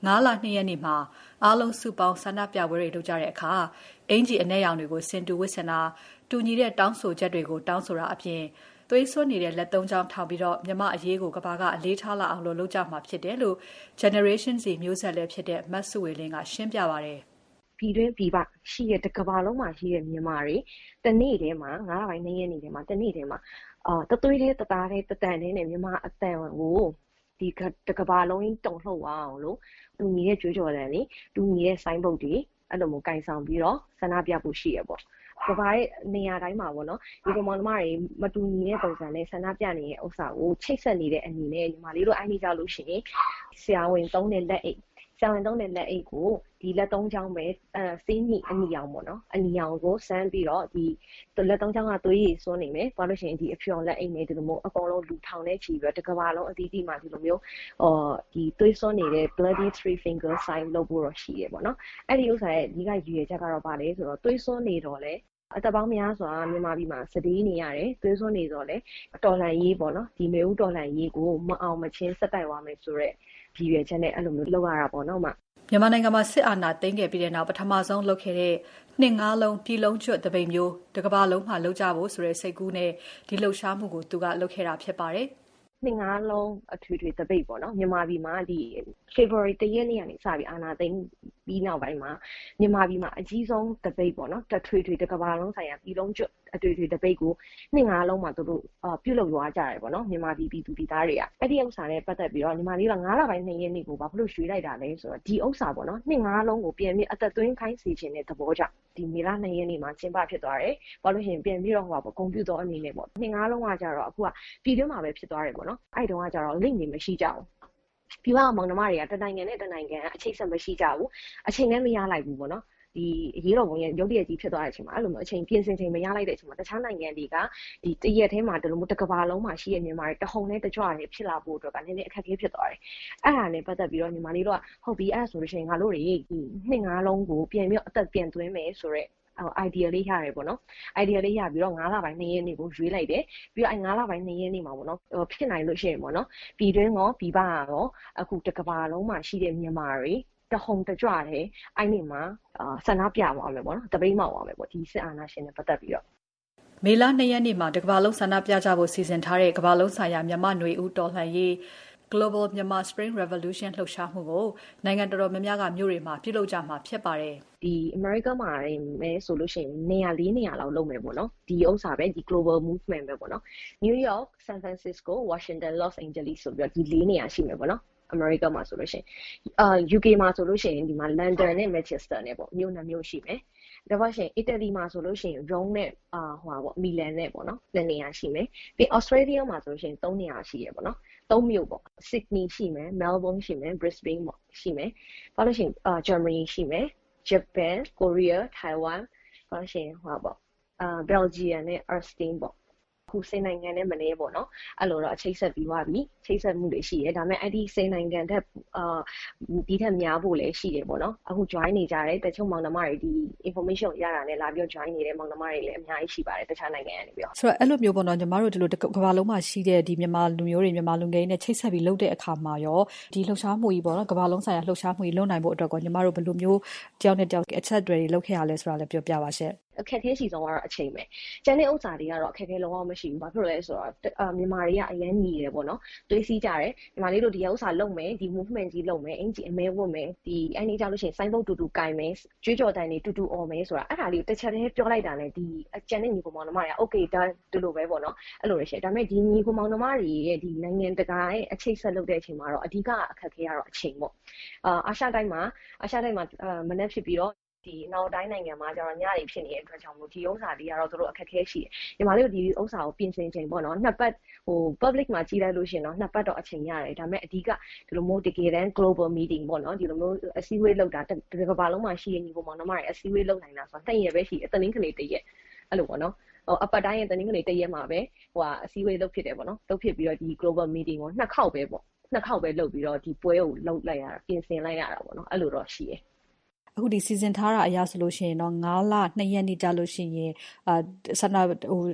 9 လ 2 ရက်နေ့မှာအားလုံးစုပေါင်းဆန္ဒပြပွဲတွေလုပ်ကြတဲ့အခါအင်ဂျီအနက်ရောင်တွေကိုဆင်တူဝတ်ဆင်တာတူညီတဲ့တောင်းဆိုချက်တွေကိုတောင်းဆိုတာအပြင်သွေးစွန်းနေတဲ့လက်သုံးချောင်းထောင်ပြီးတော့မြန်မာအရေးကိုကဘာကအလေးထားလာအောင်လုပ်ကြမှာဖြစ်တယ်လို့ Generation Z မျိုးဆက်လည်းဖြစ်တဲ့မတ်စုဝေလင်းကရှင်းပြပါတယ်ပြည်တွင်းပြည်ပရှိတဲ့တစ်ကမ္ဘာလုံးမှာရှိတဲ့မြန်မာတွေတနေ့တည်းမှာ9လပိုင်း2ရက်နေ့တည်းမှာတနေ့တည်းမှာတသွေးလေးတသားလေးတတန်လေးနဲ့မြန်မာအတန်ကိုဒီတစ်ကမ္ဘာလုံးကြီးတုံလှုပ်အောင်လို့တူညီတဲ့ကြွေးကြော်တန်တွေတူညီတဲ့ဆိုင်းဘုတ်တွေအဲ့လိုမျိုးကင်ဆောင်ပြီးတော့ဆန္ဒပြဖို့ရှိရပေါ့ကဘာရဲ့နေရာတိုင်းမှာပေါ့နော်ဒီကောင်မတွေမတူညီတဲ့ပုံစံနဲ့ဆန္ဒပြနေတဲ့ဥစ္စာကိုချိတ်ဆက်နေတဲ့အနေနဲ့ညီမလေးတို့အိုင်းနေကြလို့ရှိရင်ဆရာဝန်သုံးတဲ့လက်အိတ်ဆရာဝန်သုံးတဲ့လက်အိတ်ကိုဒီလက်သုံးချောင်းပဲစေးညိအနီအောင်ပေါ့နော်အနီအောင်ကိုစမ်းပြီးတော့ဒီလက်သုံးချောင်းကသွေးရည်စွန်းနေမယ်ဘာလို့ရှိရင်ဒီအဖြော်လက်အိတ်နဲ့ဒီလိုမျိုးအကုန်လုံးလူထောင်နဲ့ချီပြီးတော့တစ်ကမ္ဘာလုံးအသီးသီးမှာဒီလိုမျိုးဒီသွေးစွန်းနေတဲ့ bloody three finger sign လုပ်ဖို့တော့ရှိရပေါ့နော်အဲ့ဒီဥစ္စာရဲ့ဒီကရည်ရွယ်ချက်ကတော့ဗာလေဆိုတော့သွေးစွန်းနေတော့လေအတပေါင်းများစွာမြန်မာပြည်မှာစတေးနေရတယ်သွေးစွန်းနေတော့လေတော်လှန်ရေးပေါ့နော်ဒီမျိုးတော်လှန်ရေးကိုမအောင်မချင်းစက်တိုက်သွားမယ်ဆိုတော့ဒီရွယ်ချက်နဲ့အဲ့လိုမျိုးလုပ်ရတာပေါ့နော်မြန်မာနိုင်ငံမှာစစ်အာဏာသိမ်းခဲ့ပြီးတဲ့နောက်ပထမဆုံးလုပ်ခဲ့တဲ့နှစ်ငါးလုံးပြည်လုံးကျွတ်တပိတ်မျိုးတစ်ကမ္ဘာလုံးမှာလုပ်ကြဖို့ဆိုတဲ့စိတ်ကူးနဲ့ဒီလှုပ်ရှားမှုကိုသူကလုပ်ခဲ့တာဖြစ်ပါတယ်နှစ်ငါးလုံးအထွေထွေတပိတ်ပေါ့နော်မြန်မာပြည်မှာဒီ February 1 ရက်နေ့ကနေစပြီးအာဏာသိမ်းပြီးနောက်ပိုင်းမှာမြန်မာပြည်မှာအကြီးဆုံးတပိတ်ပေါ့နော်တထွေထွေတစ်ကမ္ဘာလုံးဆိုင်ရာပြည်လုံးကျွတ်အထွေထွေတပိတ်ကိုနှစ်ငါးလုံးမှာသူတို့ပြုလုပ်သွားကြတယ်ပေါ့နော်မြန်မာပြည်ပြည်သူပြည်သားတွေကအဲ့ဒီဥစ္စာနဲ့ပတ်သက်ပြီးတော့ညီမလေးက9လပိုင်း2ရက်နေ့ကိုဘာဖြစ်လို့ရွှေ့လိုက်တာလဲဆိုတော့ဒီဥစ္စာပေါ့နော်နှစ်ငါးလုံးကိုပြန်ပြီးအသက်သွင်းခိုင်းစီခြင်းတဲ့သဘောကြောင့်ဒီမေလ2ရက်နေ့မှာကျင်းပဖြစ်သွားတယ်ဘာလို့ရှိရင်ပြန်ပြီးတော့ကွန်ပျူတာအနေနဲ့ပေါ့နှစ်ငါးလုံးကကြတော့အခုကပြည်တွင်းမှာပဲဖြစ်သွားတယ်ပေါ့နော်အဲ့တုန်းကကြတော့ link တွေမရှိကြဘူးပြီးတော့မောင်နှမတွေကတနိုင်ငံနဲ့တနိုင်ငံအချိတ်ဆက်မရှိကြဘူးအချိန်နဲ့မရလိုက်ဘူးပေါ့နော်ဒီအရေးတော်ပုံရဲ့ရုပ်တရက်ကြီးဖြစ်သွားတဲ့အချိန်မှာအဲ့လိုမျိုးအချိန်ပြင်ဆင်ချိန်မရလိုက်တဲ့အချိန်မှာတခြားနိုင်ငံတွေကဒီတရက်ထဲမှာဒီလိုမျိုးတစ်ကမ္ဘာလုံးမှာရှိတဲ့မြန်မာတွေတဟုန်နဲ့တကြွတွေဖြစ်လာဖို့အတွက်ကနည်းနည်းအခက်အခဲဖြစ်သွားတယ်အဲ့ဒါနဲ့ပတ်သက်ပြီးတော့မြန်မာလေးတို့ကဟုတ်ပြီအဲ့ဆိုလို့ရှိရင်ငါတို့တွေဒီနှစ်ငါးလုံးကိုပြန်ပြီးအသက်ပြန်သွင်းမယ်ဆိုတော့idea လေးရတယ်ပေါ့နော် idea လေးရပြီးတော့9လပိုင်း2ရက်နေ့ကိုရွေးလိုက်တယ်ပြီးတော့9လပိုင်း2ရက်နေ့မှာပေါ့နော်ဖြစ်နိုင်လို့ရှိရင်ပေါ့နော်ပြည်တွင်းရောပြည်ပရောအခုတစ်ကမ္ဘာလုံးမှာရှိတဲ့မြန်မာတွေတဟုန်တကြွတယ်အဲ့ဒီမှာဆန္ဒပြသွားမယ်ပေါ့နော်တပိတ်မောက်သွားမယ်ပေါ့ဒီစစ်အာဏာရှင်နဲ့ပတ်သက်ပြီးတော့မေလ2ရက်နေ့မှာတစ်ကမ္ဘာလုံးဆန္ဒပြကြဖို့စီစဉ်ထားတဲ့ကမ္ဘာလုံးဆိုင်ရာမြန်မာ့ຫນွေဦးတော်လှန်ရေး Global Myanmar Spring Revolution လှုပ်ရှားမှုကိုနိုင်ငံတော်များများကမြို့တွေမှာပြုလုပ်ကြမှာဖြစ်ပါတယ်ဒီ America မှာမဲဆိုလို့ရှိရင်နေရာ4နေရာလောက်လုပ်မယ်ပေါ့နော်ဒီဥစ္စာပဲဒီ Global Movement ပဲပေါ့နော် New York, San Francisco, Washington, Los Angeles ဆိုပြီးတော့ဒီ4နေရာရှိမယ်ပေါ့နော်America မှာဆိုလို့ရှိရင်UK မှာဆိုလို့ရှိရင်ဒီမှာ London နဲ့ Manchester နဲ့ပေါ့မြို့နှမျိုးရှိမယ်ဒါပါရှင် Italy မှာဆိုလို့ရှိရင် Rome နဲ့ပေါ့ Milan နဲ့ပေါ့နော်2နေရာရှိမယ်ပြီး Australia မှာဆိုလို့ရှိရင်3နေရာရှိရပေါ့နော်3မြို့ပေါ့ Sydney ရှိမယ် Melbourne ရှိမယ် Brisbane ပေါ့ရှိမယ်ဘာလို့ရှိရင်Germany ရှိမယ် Japan, Korea, Taiwan ဘာလို့ရှိရင်ပေါ့Belgium နဲ့ Austin ပေါ့ခုစိတ်နိုင်ငံနဲ့မနေပေါ့နော်အဲ့လိုတော့အချိတ်ဆက်ပြီးသွားပြီချိတ်ဆက်မှုတွေရှိရဲဒါပေမဲ့အဲ့ဒီစိတ်နိုင်ငံတဲ့ဒီထက်များဖို့လည်းရှိတယ်ပေါ့နော်အခု join နေကြတယ်တချို့မောင်နှမတွေဒီ information ကိုရတာနဲ့လာပြီး join နေတဲ့မောင်နှမတွေလည်းအများကြီးရှိပါတယ်တခြားနိုင်ငံကနေပြီးတော့ဆိုတော့အဲ့လိုမျိုးပေါ့နော်ညီမတို့ဒီလိုကမ္ဘာလုံးမှာရှိတဲ့ဒီမြန်မာလူမျိုးတွေမြန်မာလူငယ်တွေနဲ့ချိတ်ဆက်ပြီးလုပ်တဲ့အခါမှာရောဒီလှုပ်ရှားမှုကြီးပေါ့နော်ကမ္ဘာလုံးဆိုင်ရာလှုပ်ရှားမှုကြီးလုပ်နိုင်ဖို့အတွက်ကောညီမတို့ဘယ်လိုမျိုးတယောက်နဲ့တယောက်အချက်တွေလုပ်ခဲ့ရလဲဆိုတာလည်းပြောပြပါရှင့်အခက်အခဲရှိဆုံးကတော့အချိန်ပဲကျန်တဲ့ဥစ္စာတွေကတော့အခက်အခဲလုံးဝမရှိဘူးဘာဖြစ်လို့လဲဆိုတော့မြန်မာတွေကအရန်ညီတယ်ပေါ့နော်တွေးစီးကြတယ်မြန်မာလေးတို့ဒီဥစ္စာလုပ်မယ်ဒီ movement ကြီးလုပ်မယ်အင်ဂျီအမဲဝတ်မယ်ဒီအဲ့ဒီကြောင့်လို့ရှိရင်စိုင်းပုတ်တူတူကင်မယ်ကြွေးကြော်တန်တွေတူတူអော်မယ်ဆိုတာအဲ့ဒါလေးကိုတစ်ချက်တည်းပြောလိုက်တာနဲ့ဒီကျန်တဲ့ညီကောင်မောင်နှမတွေက okay ဒါဒီလိုပဲပေါ့နော်အဲ့လိုရရှိဒါပေမဲ့ဒီညီကောင်မောင်နှမတွေရဲ့ဒီနိုင်ငံတကာရဲ့အချိတ်ဆက်လုပ်တဲ့အချိန်မှာတော့အဓိကအခက်အခဲကတော့အချိန်ပေါ့အာရှတိုင်းမှာမနေ့ဖြစ်ပြီးတော့ဒီနောက်တိုင်းနိုင်ငံမှာကျတော့ညတွေဖြစ်နေတဲ့အတွက်ကြောင့်မို့ဒီဥစ္စာတွေကတော့တို့အခက်အခဲရှိတယ်။ညီမလေးတို့ဒီဥစ္စာကိုပြင်ဆင်ချိန်ပေါ့နော်နှစ်ပတ်public မှာကြီးလိုက်လို့ရှိရင်တော့နှစ်ပတ်တော့အချိန်ရတယ်။ဒါပေမဲ့အဓိကဒီလိုမျိုးတကယ်တမ်း global meeting ပေါ့နော်ဒီလိုမျိုးအစည်းအဝေးလုပ်တာတစ်ကမ္ဘာလုံးမှာရှိတဲ့ညီကောင်မောင်နှမတွေအစည်းအဝေးလုပ်နိုင်တာဆိုတာ2ရက်ပဲရှိတယ်။တနင်္ဂနွေ1ရက်အဲ့လိုပေါ့နော်အပတ်တိုင်းရဲ့တနင်္ဂနွေ1ရက်မှာပဲအစည်းအဝေးလုပ်ဖြစ်တယ်ပေါ့နော်လုပ်ဖြစ်ပြီးတော့ဒီ global meeting ကိုနှစ်ခေါက်ပဲပေါ့နှစ်ခေါက်ပဲလုပ်ပြီးတော့ဒီပွဲကိုလုပ်လိုက်ရတာပြင်ဆင်လိုက်ရတာပေါ့နော်အဲ့လိုတော့ရှိတယ်အခုဒီစီစဉ်ထားတာအရဆိုလို့ရှိရင်တော့9လ2ရက်နေ့ကြာလို့ရှိရင်ဆန္ဒ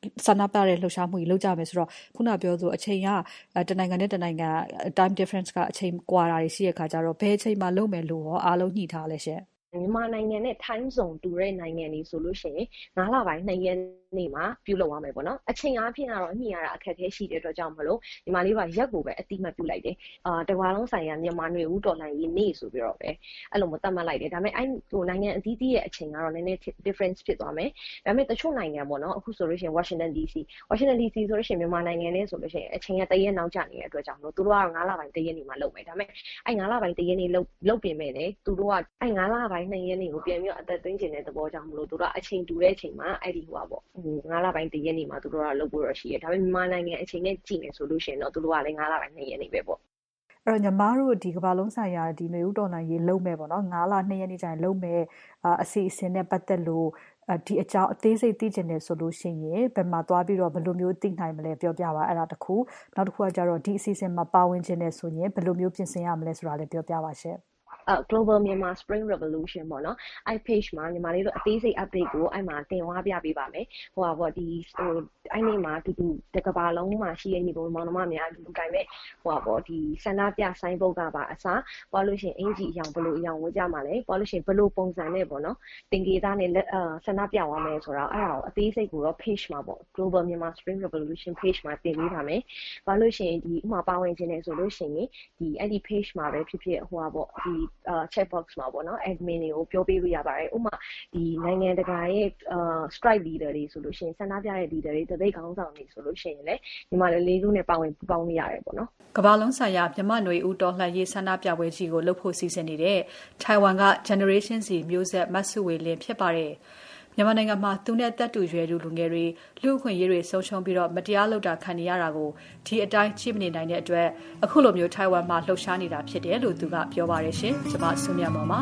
ဆန္ဒပြတဲ့လှုပ်ရှားမှုကြီးလုပ်ကြမယ်ဆိုတော့ခုနပြောဆိုအချိန်ကတနိုင်ငံနဲ့တနိုင်ငံ time difference ကအချိန်ကွာတာတွေရှိတဲ့ခါကျတော့ဘယ်အချိန်မှလုပ်မယ်လို့ရောအားလုံးညှိထားလဲရှင်မြန်မာနိုင်ငံနဲ့ time zone တူတဲ့နိုင်ငံတွေဆိုလို့ရှိရင်9လပိုင်း2ရက်နေ့မှာပြုလုပ်ရမယ်ပေါ့နော်အချိန်အားဖြင့်ကတော့ညှိရတာအခက်အခဲရှိတဲ့အတွက်ကြောင့်မလို့ညီမလေးကရက်ကိုပဲအတိမတ်ပြုလိုက်တယ်တကွာလုံးဆိုင်ရာမြန်မာနွေဦးတော်လှန်ရေးနေ့ဆိုပြီးတော့ပဲအဲ့လိုမျိုးသတ်မှတ်လိုက်တယ်ဒါပေမဲ့အဲ့ဟိုနိုင်ငံအသီးသီးရဲ့အချိန်ကတော့နည်းနည်း difference ဖြစ်သွားမယ်ဒါပေမဲ့တချို့နိုင်ငံပေါ့နော်အခုဆိုလို့ရှိရင် Washington DC ဆိုလို့ရှိရင်မြန်မာနိုင်ငံနဲ့ဆိုလို့ရှိရင်အချိန်က1ရက်နောက်ကျနေတဲ့အတွက်ကြောင့်မလို့သူတို့က9လပိုင်း1ရက်နေ့မှာလုပ်မယ်ဒါပေမဲ့အဲ့9လပိုင်း1ရက်နေ့လုပ်ပြင်မဲ့လေသူတို့ကအဲ့9လပိုင်း2ရက်နေ့ကိုပြန်ပြီးအသက်သွင်းခြင်းတဲ့သဘောကြောင့်မလို့သူတို့ကအချိန်တူတဲ့အချိန်မှာအဲ့ဒီဟိုပါပေါ့9လပိုင်း1ရက်နေ့မှာသူတို့ကလုပ်ဖို့ရရှိတယ်ဒါပေမဲ့မြန်မာနိုင်ငံအချိန်နဲ့ကြည့်နေဆိုလို့ရှိရင်တော့သူတို့ကလည်း9လပိုင်း2ရက်နေ့ပဲပေါ့အဲ့တော့ညီမတို့ဒီကမ္ဘာလုံးဆိုင်ရာဒီနွေဦးတော်လှန်ရေးလုပ်မယ်ပေါ့နော်9လ2ရက်နေ့ကျရင်လုပ်မယ်အစီအစဉ်နဲ့ပတ်သက်လို့ဒီအကြောင်းအသေးစိတ်သိချင်တယ်ဆိုလို့ရှိရင်ဘယ်မှာသွားပြီးတော့ဘယ်လိုမျိုးသိနိုင်မလဲပြောပြပါအဲ့ဒါတခုနောက်တစ်ခုကကြတော့ဒီအစီအစဉ်မှာပါဝင်ခြင်းနဲ့ဆိုရင်ဘယ်လိုမျိုးပြင်ဆင်ရမလဲဆိုတာလည်းပြောပြပါရှင့် Global Myanmar Spring Revolution ပေါ့နော်အဲ့ page မှာညီမလေးတို့အသေးစိတ် update ကိုအဲ့မှာတင်ဝါပြပေးပါမယ်ဟိုပါပေါ့ဒီအဲ့နေ့မှာတူတကဘာလုံးမှာရှိတဲ့ညီကောင်မောင်နှမများလူတိုင်းပဲဟိုပါပေါ့ဒီဆန္ဒပြဆိုင်ဘုတ်ကပါအစားပေါ်လို့ရှိရင်အင်ဂျီအယောင်ဘလို့အယောင်ဝတ်ကြမှာလဲပေါ်လို့ရှိရင်ဘလို့ပုံစံနဲ့ပေါ့နော်တင်ကေသားနဲ့ဆန္ဒပြသွားမယ်ဆိုတော့အဲ့ဒါကိုအသေးစိတ်ကိုတော့ page မှာပေါ့ Global Myanmar Spring Revolution page မှာတင်ပေးပါမယ်ပေါ်လို့ရှိရင်ဒီဥမာပါဝင်ခြင်းနဲ့ဆိုလို့ရှိရင်ဒီအဲ့ဒီ page မှာပဲဖြစ်ဖြစ်ဟိုပါပေါ့ဒီchat box မှာပေါ့နော် admin တွေကိုပြောပေးလို့ရပါတယ်ဥပမာဒီနိုင်ငံတကာရဲ့strike leader တွေဆိုလို့ရှိရင်ဆန္ဒပြတဲ့ leader တွေတပိတ်ခေါင်းဆောင်တွေဆိုလို့ရှိရင်လည်းဒီမှာလေးခုနဲ့ပါဝင်ပူးပေါင်းလို့ရတယ်ပေါ့နော်ကမ္ဘာလုံးဆိုင်ရာမြန်မာနွေဦးတော်လှန်ရေးဆန္ဒပြပွဲကြီးကိုလုပ်ဖို့စီစဉ်နေတဲ့ထိုင်ဝမ်က Generation Z မျိုးဆက်မဆုဝေလင်းဖြစ်ပါတယ်မြန်မာနိုင်ငံမှာသူနဲ့တက်တူရွယ်လူငယ်တွေလူ့အခွင့်အရေးတွေဆုံးရှုံးပြီးတော့မတရားလုပ်တာခံနေရတာကိုဒီအတိုင်းကြည့်မနေနိုင်တဲ့အတွက်အခုလိုမျိုးထိုင်ဝမ်မှာလှုပ်ရှားနေတာဖြစ်တယ်လို့သူကပြောပါတယ်ရှင်ကျွန်မဆုမြတ်မောင်ပါ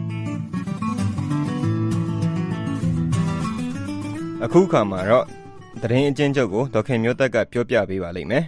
အခုခါမှာတော့သတင်းအကျဉ်းချုပ်ကိုဒေါက်ခင်မျိုးသက်ကပြောပြပေးပါလိမ့်မယ်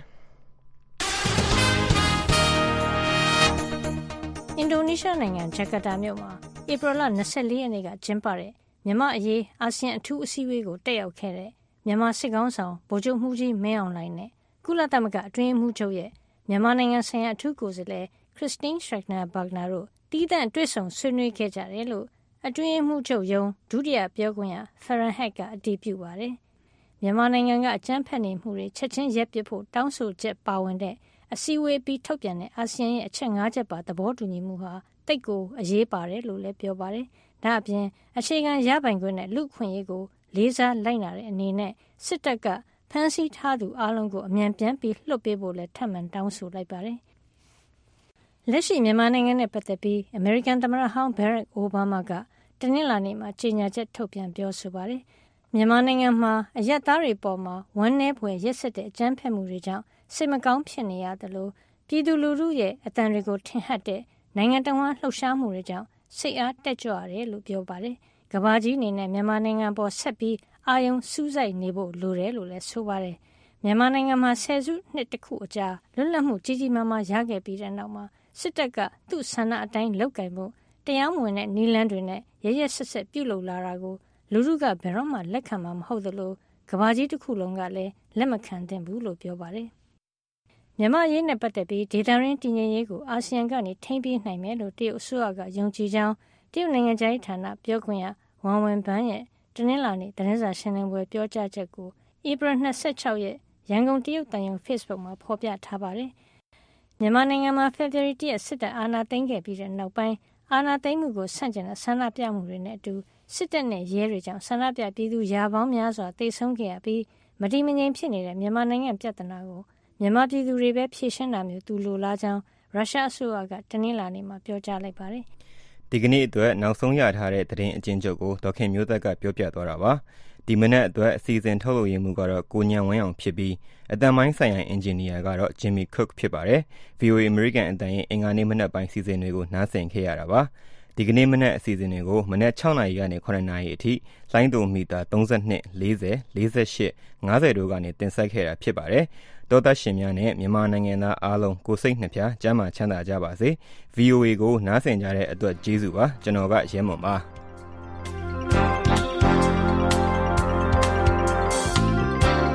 အင်ဒိုနီးရှားနိုင်ငံဂျကာတာမြို့မှာဧပြီလ24ရက်နေ့ကကျင်းပတဲ့မြန်မာအရေးအာဆီယံအထူးအစည်းအဝေးကိုတက်ရောက်ခဲ့တဲ့မြန်မာစစ်ကောင်ဆောင်ဗိုလ်ချုပ်မှူးကြီးမင်းအောင်လှိုင်နဲ့ကုလသမဂ္ဂအတွင်းရေးမှူးချုပ်ရဲ့မြန်မာနိုင်ငံဆိုင်ရာအထူးကိုယ်စားလှယ်ခရစ်စတင်းရှရက်နာဘာဂနာတို့တီးသန့်တွေ့ဆုံဆွေးနွေးခဲ့ကြတယ်လို့အတွင်းရေးမှူးချုပ်ရုံးဒုတိယပြောခွင့်ရဖရန်ဟက်ကအတည်ပြုပါတယ်မြန်မာနိုင်ငံကအကြမ်းဖက်နေမှုတွေချက်ချင်းရပ်ပစ်ဖို့တောင်းဆိုချက်ပါဝင်တဲ့အစည်းအဝေးပြီးထုတ်ပြန်တဲ့အာဆီယံရဲ့အချက်၅ချက်ပါသဘောတူညီမှုဟာတိတ်ကိုအရေးပါတယ်လို့လည်းပြောပါတယ်ဒါအပြင်အခြေခံရပိုင်ခွင့်နဲ့လူ့အခွင့်အရေးကိုလေးစားလိုက်နာတဲ့အနေနဲ့စစ်တပ်ကဖမ်းဆီးထားသူအလုံးကိုအမြန်ပြန်ပြီးလွှတ်ပေးဖို့လည်းထပ်မံတောင်းဆိုလိုက်ပါတယ်။လက်ရှိမြန်မာနိုင်ငံနဲ့ပတ်သက်ပြီးအမေရိကန်သမ္မတဟောင်းဘရက်အိုဘားမားကတနင်္လာနေ့မှာကြေညာချက်ထုတ်ပြန်ပြောဆိုပါတယ်။မြန်မာနိုင်ငံမှာအရပ်သားတွေပေါ်မှာဝမ်းနည်းဖွယ်ရက်စက်တဲ့အကြမ်းဖက်မှုတွေကြောင့်စိတ်မကောင်းဖြစ်နေရတယ်လို့ပြည်သူလူထုရဲ့အသံတွေကိုထင်ဟပ်တဲ့နိုင်ငံတော်လှုပ်ရှားမှုတွေကြောင့်စိတ်အားတက်ကြွရတယ်လို့ပြောပါတယ်။ကမ္ဘာကြီးအနေနဲ့မြန်မာနိုင်ငံပေါ်ဆက်ပြီးအာရုံစူးစိုက်နေဖို့လိုတယ်လို့လည်းဆိုပါတယ်။မြန်မာနိုင်ငံမှာဆယ်စုနှစ်တခုအကြာလွတ်လပ်မှုကြီးကြီးမားမားရခဲ့ပြီးတဲ့နောက်မှာစစ်တပ်ကသူ့ဆန္ဒအတိုင်းလုပ်ကင်မှုတရားမဝင်တဲ့နည်းလမ်းတွေနဲ့ရရဆက်ဆက်ပြုလုပ်လာတာကိုလူထုကဘယ်တော့မှလက်ခံမှာမဟုတ်သလိုကမ္ဘာကြီးတစ်ခုလုံးကလည်းလက်မခံသင့်ဘူးလို့ပြောပါတယ်။မြန်မာရေးနဲ့ပတ်သက်ပြီးဒေတာရင်းတည်ငြိမ်ရေးကိုအာဆီယံကနေထိန်းပေးနိုင်မယ်လို့တရုတ်အစိုးရကယုံကြည်ကြောင်းတရုတ်နိုင်ငံခြားရေးဌာနပြောခွင့်ရဝမ်ဝင်ဘန်းရဲ့တနင်္လာနေ့သတင်းစာရှင်းလင်းပွဲပြောကြားချက်ကိုဧပြီ26ရက်ရန်ကုန်တရုတ်တန်ယုံ Facebook မှာဖော်ပြထားပါတယ်။မြန်မာနိုင်ငံမှာဖေဖော်ဝါရီလစစ်တပ်အာဏာသိမ်းခဲ့ပြီးတဲ့နောက်ပိုင်းအာဏာသိမ်းမှုကိုဆန့်ကျင်တဲ့ဆန္ဒပြမှုတွေနဲ့အတူစစ်တပ်နဲ့ရဲတွေကြောင့်ဆန္ဒပြပြည်သူရာပေါင်းများစွာတေဆုံးခဲ့ရပြီးမတည်မငြိမ်ဖြစ်နေတဲ့မြန်မာနိုင်ငံပြဿနာကိုမြန်မာပြည်သူတွေပဲဖြေရှင်းတာမျိုးသူလိုလားကြောင်းရုရှားအစိုးရကတနင်္လာနေ့မှာပြောကြားလိုက်ပါတယ်။ဒီကနေ့အတွက်နောက်ဆုံးရထားတဲ့သတင်းအကျဉ်းချုပ်ကိုဒေါက်ခင်မျိုးသက်ကပြောပြသွားတာပါ။ဒီမနက်အတွက်အစီအစဉ်ထုတ်လုပ်ရမှုကတော့ကိုညံဝင်းအောင်ဖြစ်ပြီးအတန်ပိုင်းဆိုင်ရာအင်ဂျင်နီယာကတော့ဂျင်မီကွတ်ဖြစ်ပါတယ်။ VOA American အတန်ရဲ့အင်္ဂါနေ့မနက်ပိုင်းစီစဉ်တွေကိုနားဆင်ခဲ့ရတာပါ။ဒီကနေ့မနက်အစီအစဉ်တွေကိုမနက်6နာရီကနေ9နာရီအထိလိုင်းဒိုမီတာ32 40 48 50တို့ကနေတင်ဆက်ခဲ့တာဖြစ်ပါတယ်။တောသားရှင်များနဲ့မြန်မာနိုင်ငံသားအားလုံးကိုစိတ်နှပြကျန်းမာချမ်းသာကြပါစေ။ VOA ကိုနားဆင်ကြတဲ့အတွက်ကျေးဇူးပါ။ကျွန်တော်ကရဲမွန်ပါ။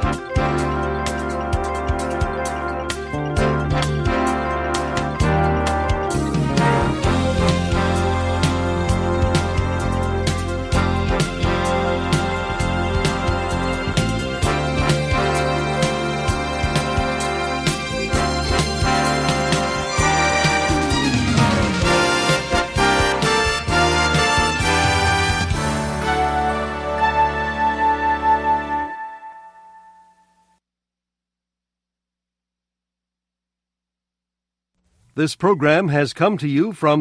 This program has come to you from